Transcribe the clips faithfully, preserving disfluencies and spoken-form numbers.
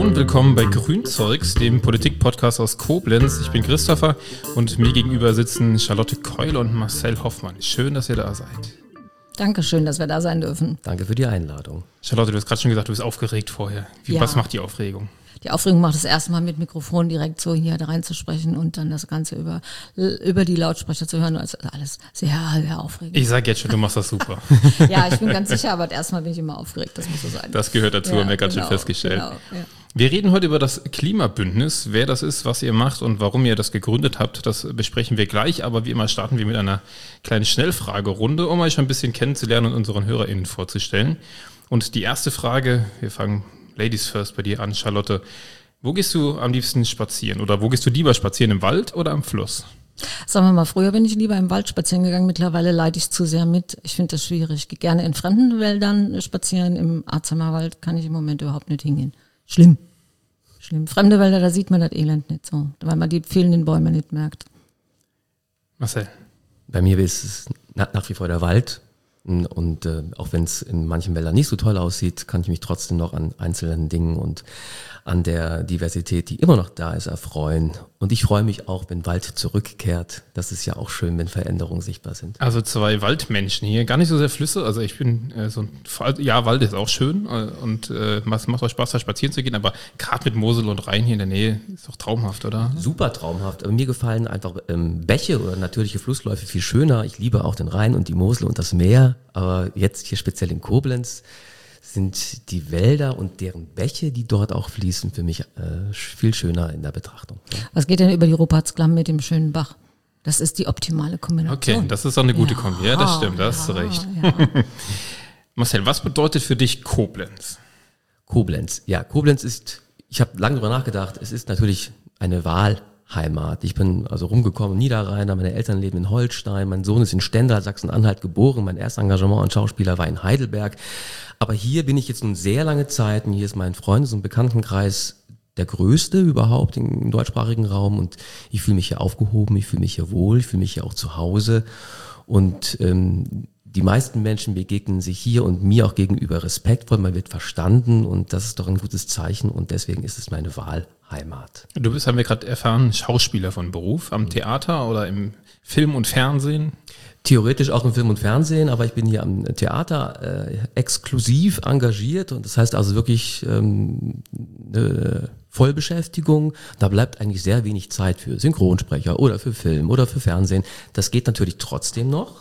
und willkommen bei Grünzeugs, dem Politik-Podcast aus Koblenz. Ich bin Christopher und mir gegenüber sitzen Charlotte Keule und Marcel Hoffmann. Schön, dass ihr da seid. Dankeschön, dass wir da sein dürfen. Danke für die Einladung. Charlotte, du hast gerade schon gesagt, du bist aufgeregt vorher. Wie, ja. Was macht die Aufregung? Die Aufregung macht das erste Mal mit Mikrofon direkt so hier reinzusprechen und dann das Ganze über, über die Lautsprecher zu hören. Also alles sehr, sehr aufregend. Ich sag jetzt schon, du machst das super. Ja, ich bin ganz sicher, aber erstmal bin ich immer aufgeregt, das muss so sein. Das gehört dazu, ja, haben wir gerade genau, schon festgestellt. Genau, ja. Wir reden heute über das Klimabündnis. Wer das ist, was ihr macht und warum ihr das gegründet habt, das besprechen wir gleich. Aber wie immer starten wir mit einer kleinen Schnellfragerunde, um euch schon ein bisschen kennenzulernen und unseren HörerInnen vorzustellen. Und die erste Frage, wir fangen Ladies first bei dir an, Charlotte. Wo gehst du am liebsten spazieren? Oder wo gehst du lieber spazieren, im Wald oder am Fluss? Sagen wir mal, früher bin ich lieber im Wald spazieren gegangen, mittlerweile leide ich zu sehr mit. Ich finde das schwierig. Ich gehe gerne in fremden Wäldern spazieren, im Arzheimer kann ich im Moment überhaupt nicht hingehen. Schlimm. Schlimm. Fremde Wälder, da sieht man das Elend nicht so, weil man die fehlenden Bäume nicht merkt. Marcel? Bei mir ist es nach, nach wie vor der Wald. Und äh, auch wenn es in manchen Wäldern nicht so toll aussieht, kann ich mich trotzdem noch an einzelnen Dingen und an der Diversität, die immer noch da ist, erfreuen. Und ich freue mich auch, wenn Wald zurückkehrt. Das ist ja auch schön, wenn Veränderungen sichtbar sind. Also zwei Waldmenschen hier, gar nicht so sehr Flüsse. Also ich bin äh, so ein, ja, Wald ist auch schön äh, und äh, macht auch Spaß, da spazieren zu gehen. Aber gerade mit Mosel und Rhein hier in der Nähe ist doch traumhaft, oder? Super traumhaft. Aber mir gefallen einfach ähm, Bäche oder natürliche Flussläufe viel schöner. Ich liebe auch den Rhein und die Mosel und das Meer. Aber jetzt hier speziell in Koblenz sind die Wälder und deren Bäche, die dort auch fließen, für mich äh, viel schöner in der Betrachtung. Was geht denn über die Rupertsklamm mit dem schönen Bach? Das ist die optimale Kombination. Okay, das ist auch eine gute ja, Kombi. Ja, das stimmt, da ja, hast du recht. Ja. Marcel, was bedeutet für dich Koblenz? Koblenz, ja, Koblenz ist, ich habe lange darüber nachgedacht, es ist natürlich eine Wahlheimat. Ich bin also rumgekommen, Niederrheiner, meine Eltern leben in Holstein, mein Sohn ist in Stendal, Sachsen-Anhalt geboren, mein erstes Engagement als Schauspieler war in Heidelberg. Aber hier bin ich jetzt nun sehr lange Zeit und hier ist mein Freundes- und Bekanntenkreis der größte überhaupt im deutschsprachigen Raum und ich fühle mich hier aufgehoben, ich fühle mich hier wohl, ich fühle mich hier auch zu Hause und ähm, die meisten Menschen begegnen sich hier und mir auch gegenüber respektvoll, man wird verstanden und das ist doch ein gutes Zeichen und deswegen ist es meine Wahlheimat. Du bist, haben wir gerade erfahren, Schauspieler von Beruf, am Theater oder im Film und Fernsehen? Theoretisch auch im Film und Fernsehen, aber ich bin hier am Theater äh, exklusiv engagiert und das heißt also wirklich ähm, eine Vollbeschäftigung. Da bleibt eigentlich sehr wenig Zeit für Synchronsprecher oder für Film oder für Fernsehen. Das geht natürlich trotzdem noch,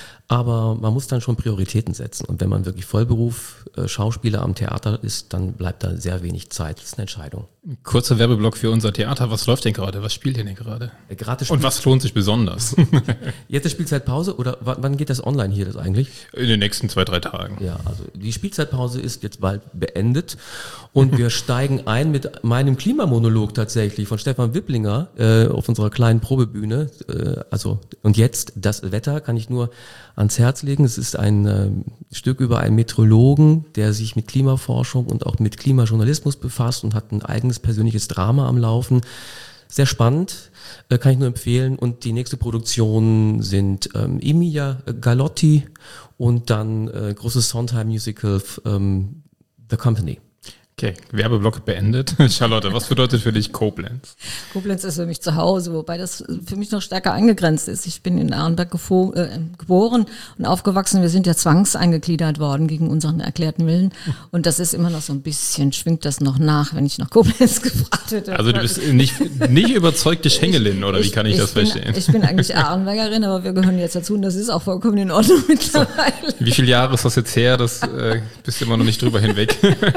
aber man muss dann schon Prioritäten setzen und wenn man wirklich Vollberuf äh, Schauspieler am Theater ist, dann bleibt da sehr wenig Zeit. Das ist eine Entscheidung. Kurzer Werbeblock für unser Theater. Was läuft denn gerade? Was spielt ihr denn gerade? Äh, gerade und was lohnt sich besonders? Jetzt ist Spielzeitpause oder w- wann geht das online hier das eigentlich? In den nächsten zwei, drei Tagen. Ja, also die Spielzeitpause ist jetzt bald beendet und wir steigen ein mit meinem Klimamonolog tatsächlich von Stefan Wipplinger äh, auf unserer kleinen Probebühne. Äh, also und jetzt das Wetter kann ich nur ans Herz legen. Es ist ein äh, Stück über einen Meteorologen, der sich mit Klimaforschung und auch mit Klimajournalismus befasst und hat ein eigenes persönliches Drama am Laufen. Sehr spannend, äh, kann ich nur empfehlen. Und die nächste Produktion sind ähm, Emilia Galotti und dann äh, großes Sondheim-Musical ähm, The Company. Okay, Werbeblock beendet. Charlotte, was bedeutet für dich Koblenz? Koblenz ist für mich zu Hause, wobei das für mich noch stärker eingegrenzt ist. Ich bin in Arnberg gefo- äh, geboren und aufgewachsen. Wir sind ja zwangseingegliedert worden gegen unseren erklärten Willen. Und das ist immer noch so ein bisschen, schwingt das noch nach, wenn ich nach Koblenz gefragt hätte. Also du bist nicht, nicht überzeugte Schengelin, oder wie kann ich, ich das bin, verstehen? Ich bin eigentlich Arnbergerin, aber wir gehören jetzt dazu und das ist auch vollkommen in Ordnung mittlerweile. So. Wie viele Jahre ist das jetzt her? Das äh, bist du immer noch nicht drüber hinweg.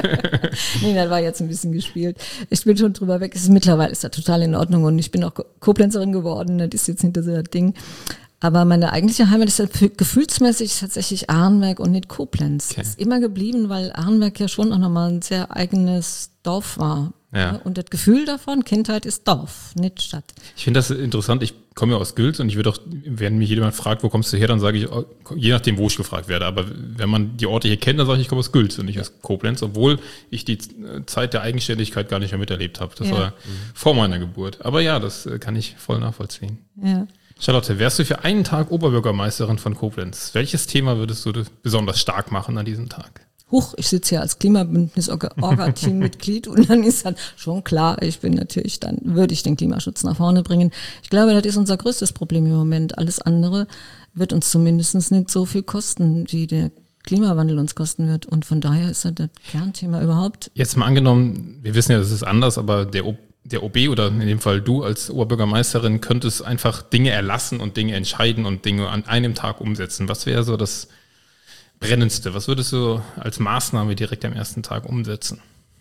Nee, das war jetzt ein bisschen gespielt. Ich bin schon drüber weg. Es ist, mittlerweile ist das total in Ordnung und ich bin auch Koblenzerin geworden. Das ist jetzt hinter so das Ding. Aber meine eigentliche Heimat ist ja gefühlsmäßig tatsächlich Arnberg und nicht Koblenz. Okay. Ist immer geblieben, weil Arnberg ja schon auch nochmal ein sehr eigenes Dorf war. Ja. Und das Gefühl davon, Kindheit ist Dorf, nicht Stadt. Ich finde das interessant. Ich komme ja aus Gülz und ich würde auch, wenn mich jemand fragt, wo kommst du her, dann sage ich, je nachdem, wo ich gefragt werde. Aber wenn man die Orte hier kennt, dann sage ich, ich komme aus Gülz und nicht aus Koblenz, obwohl ich die Zeit der Eigenständigkeit gar nicht mehr miterlebt habe. Das ja. war vor meiner Geburt. Aber ja, das kann ich voll nachvollziehen. Ja. Charlotte, wärst du für einen Tag Oberbürgermeisterin von Koblenz? Welches Thema würdest du besonders stark machen an diesem Tag? huch, ich sitze hier als Klimabündnis-Orga-Team-Mitglied und dann ist dann schon klar, ich bin natürlich, dann würde ich den Klimaschutz nach vorne bringen. Ich glaube, das ist unser größtes Problem im Moment. Alles andere wird uns zumindest nicht so viel kosten, wie der Klimawandel uns kosten wird. Und von daher ist das das Kernthema überhaupt. Jetzt mal angenommen, wir wissen ja, das ist anders, aber der, o- der O B oder in dem Fall du als Oberbürgermeisterin könntest einfach Dinge erlassen und Dinge entscheiden und Dinge an einem Tag umsetzen. Was wäre so das Brennendste? Was würdest du als Maßnahme direkt am ersten Tag umsetzen?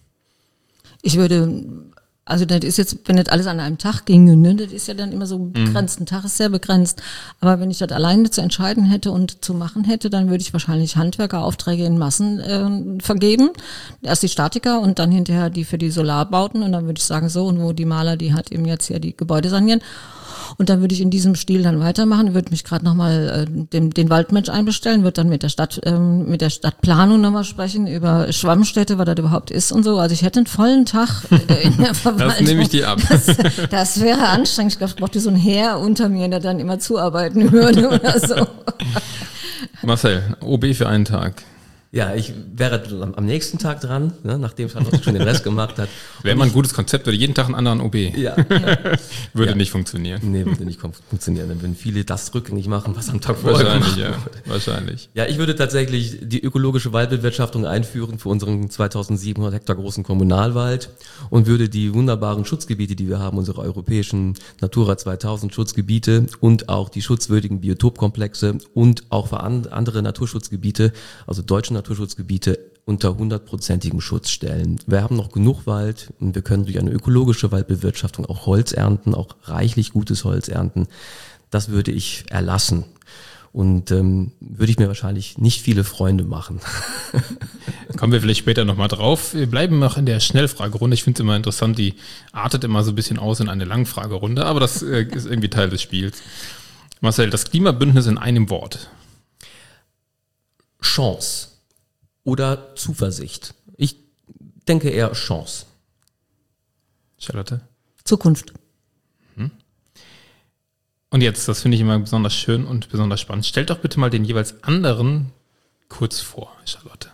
Ich würde, also das ist jetzt, wenn das alles an einem Tag ginge, ne, das ist ja dann immer so begrenzt. Ein Tag ist sehr begrenzt. Aber wenn ich das alleine zu entscheiden hätte und zu machen hätte, dann würde ich wahrscheinlich Handwerkeraufträge in Massen äh, vergeben. Erst die Statiker und dann hinterher die für die Solarbauten. Und dann würde ich sagen, so, und wo die Maler, die hat eben jetzt hier die Gebäude sanieren. Und dann würde ich in diesem Stil dann weitermachen, würde mich gerade nochmal äh, den, den Waldmensch einbestellen, würde dann mit der Stadt, ähm, mit der Stadtplanung nochmal sprechen über Schwammstädte, was das überhaupt ist und so. Also ich hätte einen vollen Tag äh, in der Verwaltung. Das nehme ich dir ab. Das, das wäre anstrengend. Ich glaube, ich brauchte so ein Heer unter mir, der dann immer zuarbeiten würde oder so. Marcel, O B für einen Tag. Ja, ich wäre am, am nächsten Tag dran, ne, nachdem Charlotte schon den Rest gemacht hat. Wäre mal ein gutes Konzept, oder jeden Tag einen anderen O B. Ja. Würde Ja. nicht funktionieren. Nee, würde nicht funktionieren. Dann würden viele das rückgängig machen, was am Tag vorher Wahrscheinlich, gemacht ja. wurde. Wahrscheinlich. Ja, ich würde tatsächlich die ökologische Waldbewirtschaftung einführen für unseren zweitausendsiebenhundert Hektar großen Kommunalwald und würde die wunderbaren Schutzgebiete, die wir haben, unsere europäischen Natura zweitausend Schutzgebiete und auch die schutzwürdigen Biotopkomplexe und auch für an, andere Naturschutzgebiete, also deutsche Naturschutzgebiete, unter hundertprozentigem Schutz stellen. Wir haben noch genug Wald und wir können durch eine ökologische Waldbewirtschaftung auch Holz ernten, auch reichlich gutes Holz ernten. Das würde ich erlassen. Und ähm, würde ich mir wahrscheinlich nicht viele Freunde machen. Kommen wir vielleicht später nochmal drauf. Wir bleiben noch in der Schnellfragerunde. Ich finde es immer interessant, die artet immer so ein bisschen aus in eine Langfragerunde, aber das äh, ist irgendwie Teil des Spiels. Marcel, das Klimabündnis in einem Wort. Chance oder Zuversicht. Ich denke eher Chance. Charlotte? Zukunft. Und jetzt, das finde ich immer besonders schön und besonders spannend. Stellt doch bitte mal den jeweils anderen kurz vor, Charlotte.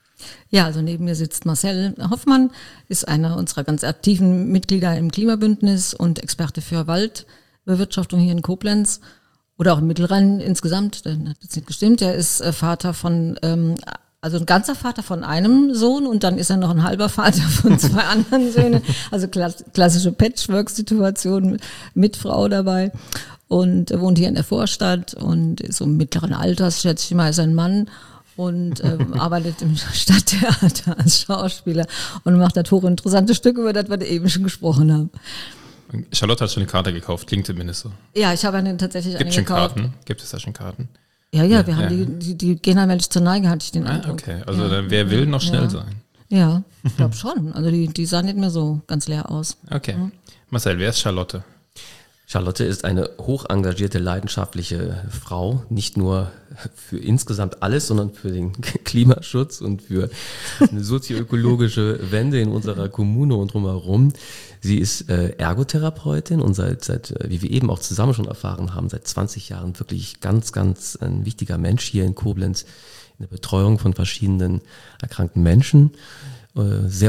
Ja, also neben mir sitzt Marcel Hoffmann, ist einer unserer ganz aktiven Mitglieder im Klimabündnis und Experte für Waldbewirtschaftung hier in Koblenz oder auch im Mittelrhein insgesamt. Der hat jetzt nicht gestimmt. Er ist äh, Vater von, ähm, also ein ganzer Vater von einem Sohn und dann ist er noch ein halber Vater von zwei anderen Söhnen. Also klass- klassische Patchwork-Situation mit Frau dabei. Und er wohnt hier in der Vorstadt und ist so mittleren Alters, schätze ich mal, ist ein Mann und ähm, arbeitet im Stadttheater als Schauspieler und macht das hochinteressante Stück, über das wir eben schon gesprochen haben. Charlotte hat schon eine Karte gekauft, klingt zumindest so. Ja, ich habe eine tatsächlich Gibt eine schon gekauft. Karten? Gibt es da schon Karten? Ja, ja, wir Ja, haben ja. die, die, die gehen allmählich zur Neige, hatte ich den Ah, Eindruck. okay, also ja. dann, wer will, noch schnell ja. sein. Ja, ich glaube schon. Also die, die sahen nicht mehr so ganz leer aus. Okay. Marcel, wer ist Charlotte? Charlotte ist eine hoch engagierte, leidenschaftliche Frau, nicht nur für insgesamt alles, sondern für den Klimaschutz und für eine sozioökologische Wende in unserer Kommune und drumherum. Sie ist äh, Ergotherapeutin und seit, seit, wie wir eben auch zusammen schon erfahren haben, seit zwanzig Jahren wirklich ganz, ganz ein wichtiger Mensch hier in Koblenz in der Betreuung von verschiedenen erkrankten Menschen. Äh, sehr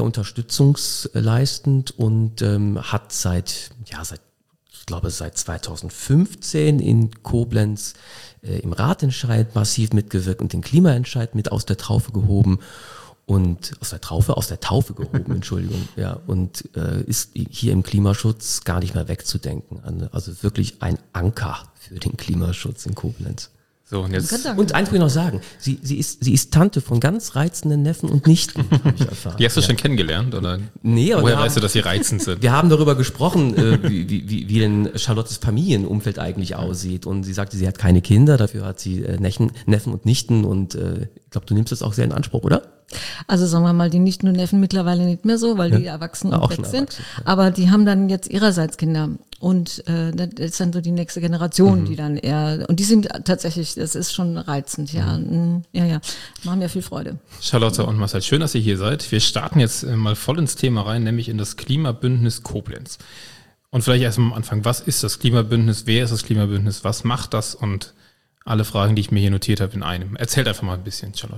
unterstützungsleistend und ähm, hat seit, ja, seit ich glaube, seit zweitausendfünfzehn in Koblenz äh, im Ratentscheid massiv mitgewirkt und den Klimaentscheid mit aus der Traufe gehoben und aus der Traufe, aus der Taufe gehoben, Entschuldigung, ja, und äh, ist hier im Klimaschutz gar nicht mehr wegzudenken. Also wirklich ein Anker für den Klimaschutz in Koblenz. So, und jetzt, Danke. Und eins will ich noch sagen, sie, sie, ist, sie ist Tante von ganz reizenden Neffen und Nichten, habe ich erfahren. die hast du ja. schon kennengelernt, oder? Nee, aber Woher wir weißt du, haben- dass sie reizend sind? Wir haben darüber gesprochen, äh, wie, wie, wie wie denn Charlottes Familienumfeld eigentlich aussieht. Und sie sagte, sie hat keine Kinder, dafür hat sie äh, Neffen, Neffen und Nichten. Und äh, ich glaube, du nimmst das auch sehr in Anspruch, oder? Also sagen wir mal, die Nichten und Neffen mittlerweile nicht mehr so, weil Ja. die erwachsen Ja, und auch weg schon sind. erwachsen, ja. Aber die haben dann jetzt ihrerseits Kinder. Und äh, das ist dann so die nächste Generation, die dann eher, und die sind tatsächlich, das ist schon reizend, ja. Mhm. Ja, ja. Machen mir viel Freude. Charlotte und Marcel, schön, dass ihr hier seid. Wir starten jetzt äh, mal voll ins Thema rein, nämlich in das Klimabündnis Koblenz. Und vielleicht erstmal am Anfang, was ist das Klimabündnis, wer ist das Klimabündnis, was macht das und alle Fragen, die ich mir hier notiert habe in einem. Erzählt einfach mal ein bisschen, Charlotte.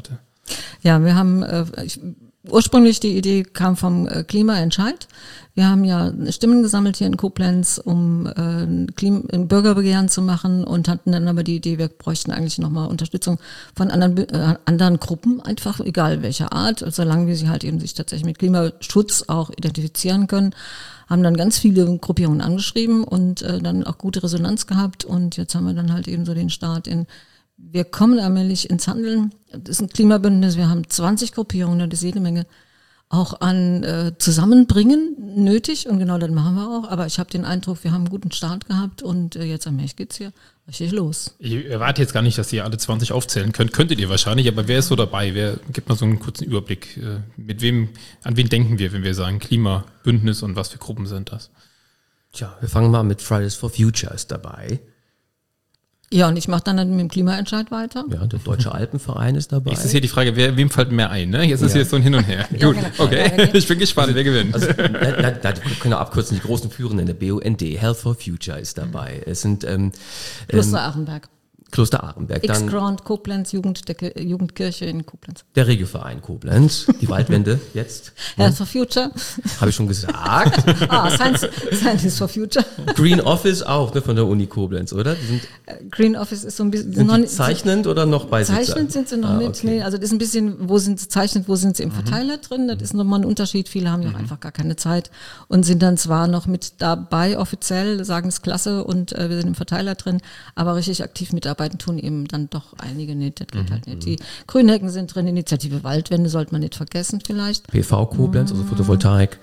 Ja, wir haben äh, ich, ursprünglich die Idee kam vom äh, Klimaentscheid. Wir haben ja Stimmen gesammelt hier in Koblenz, um äh, ein, Klima, ein Bürgerbegehren zu machen und hatten dann aber die Idee, wir bräuchten eigentlich nochmal Unterstützung von anderen äh, anderen Gruppen, einfach egal welcher Art, solange wir sie halt eben sich tatsächlich mit Klimaschutz auch identifizieren können. Haben dann ganz viele Gruppierungen angeschrieben und äh, dann auch gute Resonanz gehabt und jetzt haben wir dann halt eben so den Start in wir kommen allmählich ins Handeln. Das ist ein Klimabündnis, wir haben zwanzig Gruppierungen, das ist jede Menge auch an äh, Zusammenbringen nötig und genau das machen wir auch. Aber ich habe den Eindruck, wir haben einen guten Start gehabt und äh, jetzt allmählich geht's hier richtig los. Ich erwarte jetzt gar nicht, dass ihr alle zwanzig aufzählen könnt. Könntet ihr wahrscheinlich, aber wer ist so dabei? Wer gibt mal so einen kurzen Überblick? Äh, mit wem, an wen denken wir, wenn wir sagen Klimabündnis und was für Gruppen sind das? Tja, wir fangen mal mit Fridays for Future ist dabei. Ja, und ich mache dann mit dem Klimaentscheid weiter. Ja, der Deutsche Alpenverein ist dabei. Jetzt ist hier die Frage, wer, wem fällt mehr ein? Ne? Jetzt ist Ja. hier so ein Hin und Her. Ja, Gut, genau. okay. Ja, Ich bin gespannt, wer gewinnt. Also, na, na, na, wir können wir abkürzen, die großen Führenden, der B U N D, Health for Future ist dabei. Es sind ähm, Kloster ähm, Achenberg. Kloster Achenberg, dann X-Ground Koblenz, Jugend, der Ki- Jugendkirche in Koblenz. der Regelverein Koblenz, die Waldwende jetzt, Health for Future. habe ich schon gesagt. Ah, Science, Science for Future. Green Office auch, ne, von der Uni Koblenz, oder? Die sind, Green Office ist so ein bisschen... sind noch die nicht- zeichnend oder noch Beisitzer? Zeichnend sind sie noch Ah, nicht. okay. Nee, also das ist ein bisschen, wo sind sie zeichnet, wo sind sie im Verteiler drin? Das ist nochmal ein Unterschied. Viele haben ja auch einfach gar keine Zeit und sind dann zwar noch mit dabei offiziell, sagen es klasse und äh, wir sind im Verteiler drin, aber richtig aktiv mitarbeiten tun eben dann doch einige nicht. Das geht halt nicht. Die Grünhecken sind drin, Initiative Waldwende sollte man nicht vergessen vielleicht. P V Koblenz, also Photovoltaik.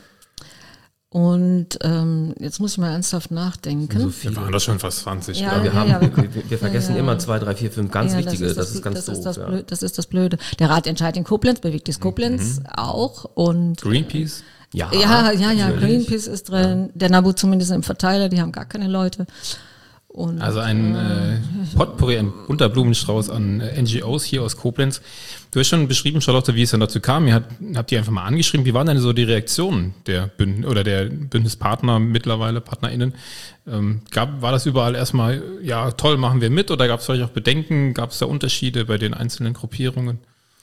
Und ähm, jetzt muss ich mal ernsthaft nachdenken. So Wir viele. waren das schon fast zwanzig. Ja, glaub Wir, ich. haben, ja, wir- wir, wir vergessen ja, ja. immer zwei, drei, vier, fünf ganz Ja, wichtige. Das, ist ganz das doof. Ist das, ja. Blöde, das ist das Blöde. Der Ratentscheid in Koblenz, bewegt ist Koblenz auch. Und Greenpeace? Ja, ja, ja, ja, natürlich. Greenpeace ist drin. Der NABU zumindest im Verteiler, die haben gar keine Leute. Und Also ein äh, Potpourri, ein bunter Blumenstrauß an äh, N G Os hier aus Koblenz. Du hast schon beschrieben, Charlotte, wie es dann dazu kam. Ihr habt, habt ihr einfach mal angeschrieben. Wie waren denn so die Reaktionen der Bündnis oder der Bündnispartner mittlerweile, PartnerInnen? Ähm, gab, war das überall erstmal, ja toll, machen wir mit, oder gab es vielleicht auch Bedenken? Gab es da Unterschiede bei den einzelnen Gruppierungen?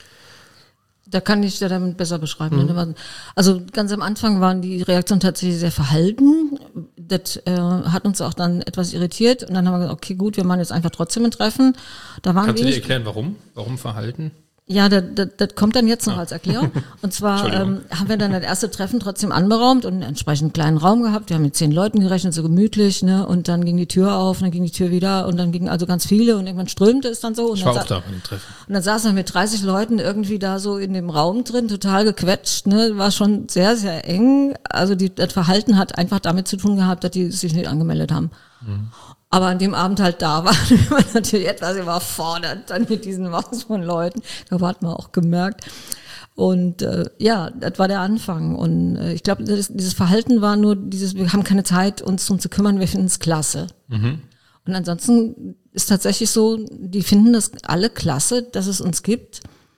da kann ich dir damit besser beschreiben. Mhm. Also ganz am Anfang waren die Reaktionen tatsächlich sehr verhalten. Das äh, hat uns auch dann etwas irritiert. Und dann haben wir gesagt, okay, gut, wir machen jetzt einfach trotzdem ein Treffen. Da waren Kannst du dir wenig, erklären, warum? Warum Verhalten? Ja, das, das, das kommt dann jetzt noch als Erklärung. Und zwar ähm, haben wir dann das erste Treffen trotzdem anberaumt und einen entsprechend kleinen Raum gehabt. Wir haben mit zehn Leuten gerechnet, so gemütlich, ne? Und dann ging die Tür auf, und dann ging die Tür wieder und dann gingen also ganz viele und irgendwann strömte es dann so. Und Ich dann war auch sa- da bei dem Treffen. Und dann saßen wir mit dreißig Leuten irgendwie da so in dem Raum drin, total gequetscht, ne? War schon sehr, sehr eng. Also die, das Verhalten hat einfach damit zu tun gehabt, dass die sich nicht angemeldet haben. Mhm. Aber an dem Abend halt da war, war natürlich etwas überfordert dann mit diesen Massen von Leuten. Da hat man auch gemerkt. Und äh, ja, das war der Anfang. Und äh, ich glaube, dieses Verhalten war nur dieses, wir haben keine Zeit, uns drum zu kümmern, wir finden es klasse. Mhm. Und ansonsten ist tatsächlich so, die finden das alle klasse, dass es uns gibt.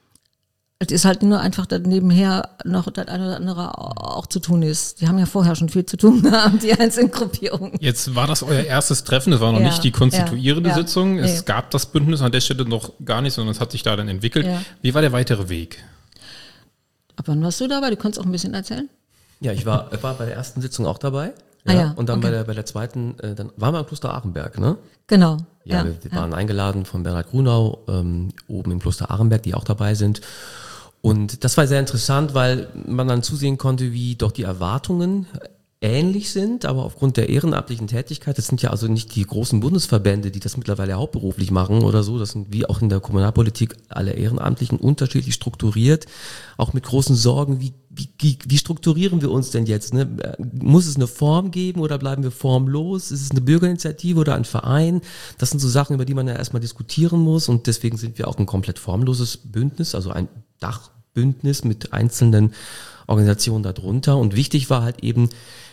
Es ist halt nur einfach, dass nebenher noch das eine oder andere auch zu tun ist. Die haben ja vorher schon viel zu tun gehabt, die einzelnen Gruppierungen. Jetzt war das euer erstes Treffen, das war noch Ja, nicht die konstituierende ja, ja. Sitzung. Es Nee. gab das Bündnis an der Stelle noch gar nicht, sondern es hat sich da dann entwickelt. Ja. Wie war der weitere Weg? Aber wann warst du dabei? Du kannst auch ein bisschen erzählen. Ja, ich war, ich war bei der ersten Sitzung auch dabei. Ah ja, Und dann okay. bei der bei der zweiten, äh, dann waren wir im Kloster Achenberg, ne? Genau. Ja, wir, wir waren eingeladen von Bernhard Grunau, ähm, oben im Kloster Achenberg, die auch dabei sind. Und das war sehr interessant, weil man dann zusehen konnte, wie doch die Erwartungen ähnlich sind, aber aufgrund der ehrenamtlichen Tätigkeit, das sind ja also nicht die großen Bundesverbände, die das mittlerweile hauptberuflich machen oder so, das sind wie auch in der Kommunalpolitik alle Ehrenamtlichen unterschiedlich strukturiert, auch mit großen Sorgen, wie, wie, wie strukturieren wir uns denn jetzt? Ne? Muss es eine Form geben oder bleiben wir formlos? Ist es eine Bürgerinitiative oder ein Verein? Das sind so Sachen, über die man ja erstmal diskutieren muss und deswegen sind wir auch ein komplett formloses Bündnis, also ein Dachbündnis mit einzelnen Organisationen darunter und wichtig war halt eben,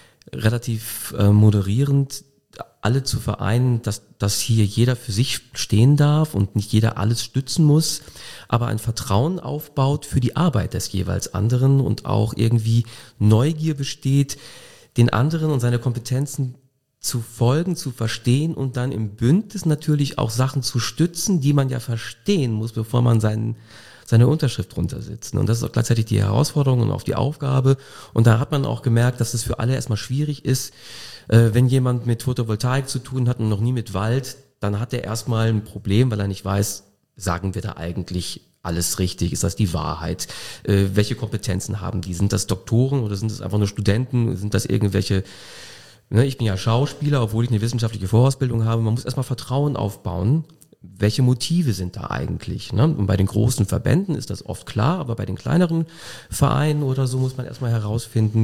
relativ äh, moderierend alle zu vereinen, dass, dass hier jeder für sich stehen darf und nicht jeder alles stützen muss, aber ein Vertrauen aufbaut für die Arbeit des jeweils anderen und auch irgendwie Neugier besteht, den anderen und seine Kompetenzen zu folgen, zu verstehen und dann im Bündnis natürlich auch Sachen zu stützen, die man ja verstehen muss, bevor man seinen, seine Unterschrift drunter setzt. Und das ist auch gleichzeitig die Herausforderung und auch die Aufgabe. Und da hat man auch gemerkt, dass es für alle erstmal schwierig ist, äh, wenn jemand mit Photovoltaik zu tun hat und noch nie mit Wald, dann hat er erstmal ein Problem, weil er nicht weiß, sagen wir da eigentlich alles richtig? Ist das die Wahrheit? Äh, welche Kompetenzen haben die? Sind das Doktoren oder sind das einfach nur Studenten? Sind das irgendwelche... Ich bin ja Schauspieler, obwohl ich eine wissenschaftliche Vorausbildung habe. Man muss erstmal Vertrauen aufbauen. Welche Motive sind da eigentlich? Und bei den großen Verbänden ist das oft klar, aber bei den kleineren Vereinen oder so muss man erstmal herausfinden,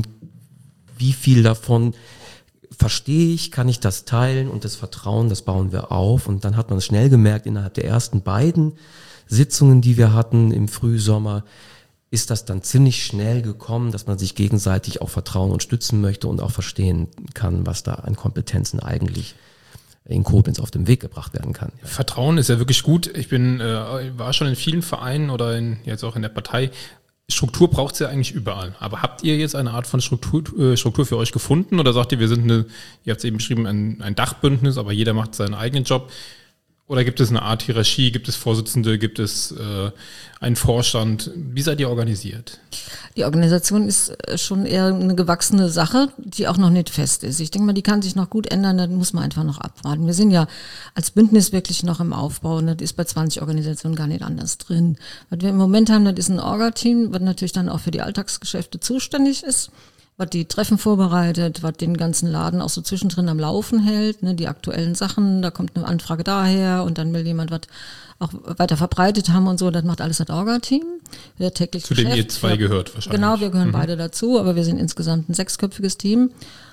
wie viel davon verstehe ich, kann ich das teilen, und das Vertrauen, das bauen wir auf. Und dann hat man es schnell gemerkt, innerhalb der ersten beiden Sitzungen, die wir hatten im Frühsommer, ist das dann ziemlich schnell gekommen, dass man sich gegenseitig auch vertrauen und stützen möchte und auch verstehen kann, was da an Kompetenzen eigentlich in Koblenz auf den Weg gebracht werden kann. Vertrauen ist ja wirklich gut. Ich bin äh, war schon in vielen Vereinen oder in, jetzt auch in der Partei. Struktur braucht es ja eigentlich überall. Aber habt ihr jetzt eine Art von Struktur, äh, Struktur für euch gefunden, oder sagt ihr, wir sind eine, ihr habt es eben beschrieben, ein, ein Dachbündnis, aber jeder macht seinen eigenen Job? Oder gibt es eine Art Hierarchie, gibt es Vorsitzende, gibt es äh, einen Vorstand? Wie seid ihr organisiert? Die Organisation ist schon eher eine gewachsene Sache, die auch noch nicht fest ist. Ich denke mal, die kann sich noch gut ändern, da muss man einfach noch abwarten. Wir sind ja als Bündnis wirklich noch im Aufbau, und das ist bei zwanzig Organisationen gar nicht anders drin. Was wir im Moment haben, das ist ein Orga-Team, was natürlich dann auch für die Alltagsgeschäfte zuständig ist, was die Treffen vorbereitet, was den ganzen Laden auch so zwischendrin am Laufen hält, ne, die aktuellen Sachen, da kommt eine Anfrage daher und dann will jemand was auch weiter verbreitet haben und so, das macht alles das Orga-Team. Der täglich Zu dem ihr zwei gehört wahrscheinlich. Genau, wir gehören mhm. beide dazu, aber wir sind insgesamt ein sechsköpfiges Team.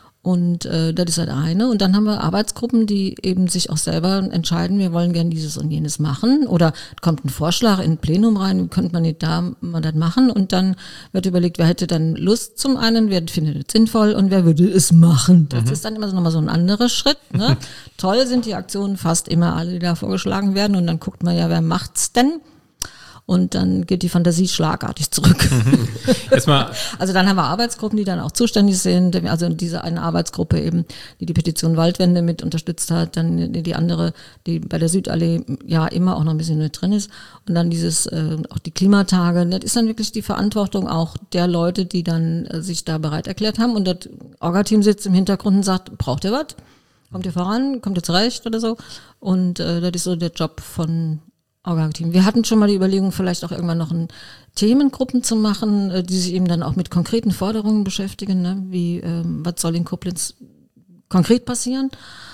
Und äh, das ist halt eine. Und dann haben wir Arbeitsgruppen, die eben sich auch selber entscheiden, wir wollen gerne dieses und jenes machen. Oder kommt ein Vorschlag in ein Plenum rein, könnte man nicht da mal das machen. Und dann wird überlegt, wer hätte dann Lust zum einen, wer findet es sinnvoll und wer würde es machen. Das mhm. ist dann immer so nochmal so ein anderer Schritt. Ne? Toll sind die Aktionen fast immer alle, die da vorgeschlagen werden. Und dann guckt man ja, wer macht's denn? Und dann geht die Fantasie schlagartig zurück. Erstmal. Also dann haben wir Arbeitsgruppen, die dann auch zuständig sind. Also diese eine Arbeitsgruppe eben, die die Petition Waldwende mit unterstützt hat. Dann die andere, die bei der Südallee ja immer auch noch ein bisschen mit drin ist. Und dann dieses, äh, auch die Klimatage. Das ist dann wirklich die Verantwortung auch der Leute, die dann äh, sich da bereit erklärt haben. Und das Orga-Team sitzt im Hintergrund und sagt, braucht ihr was? Kommt ihr voran? Kommt ihr zurecht oder so? Und äh, das ist so der Job von Orga-Team. Wir hatten schon mal die Überlegung, vielleicht auch irgendwann noch ein Themengruppen zu machen, die sich eben dann auch mit konkreten Forderungen beschäftigen, ne? Wie, ähm, was soll in Koblenz konkret passieren?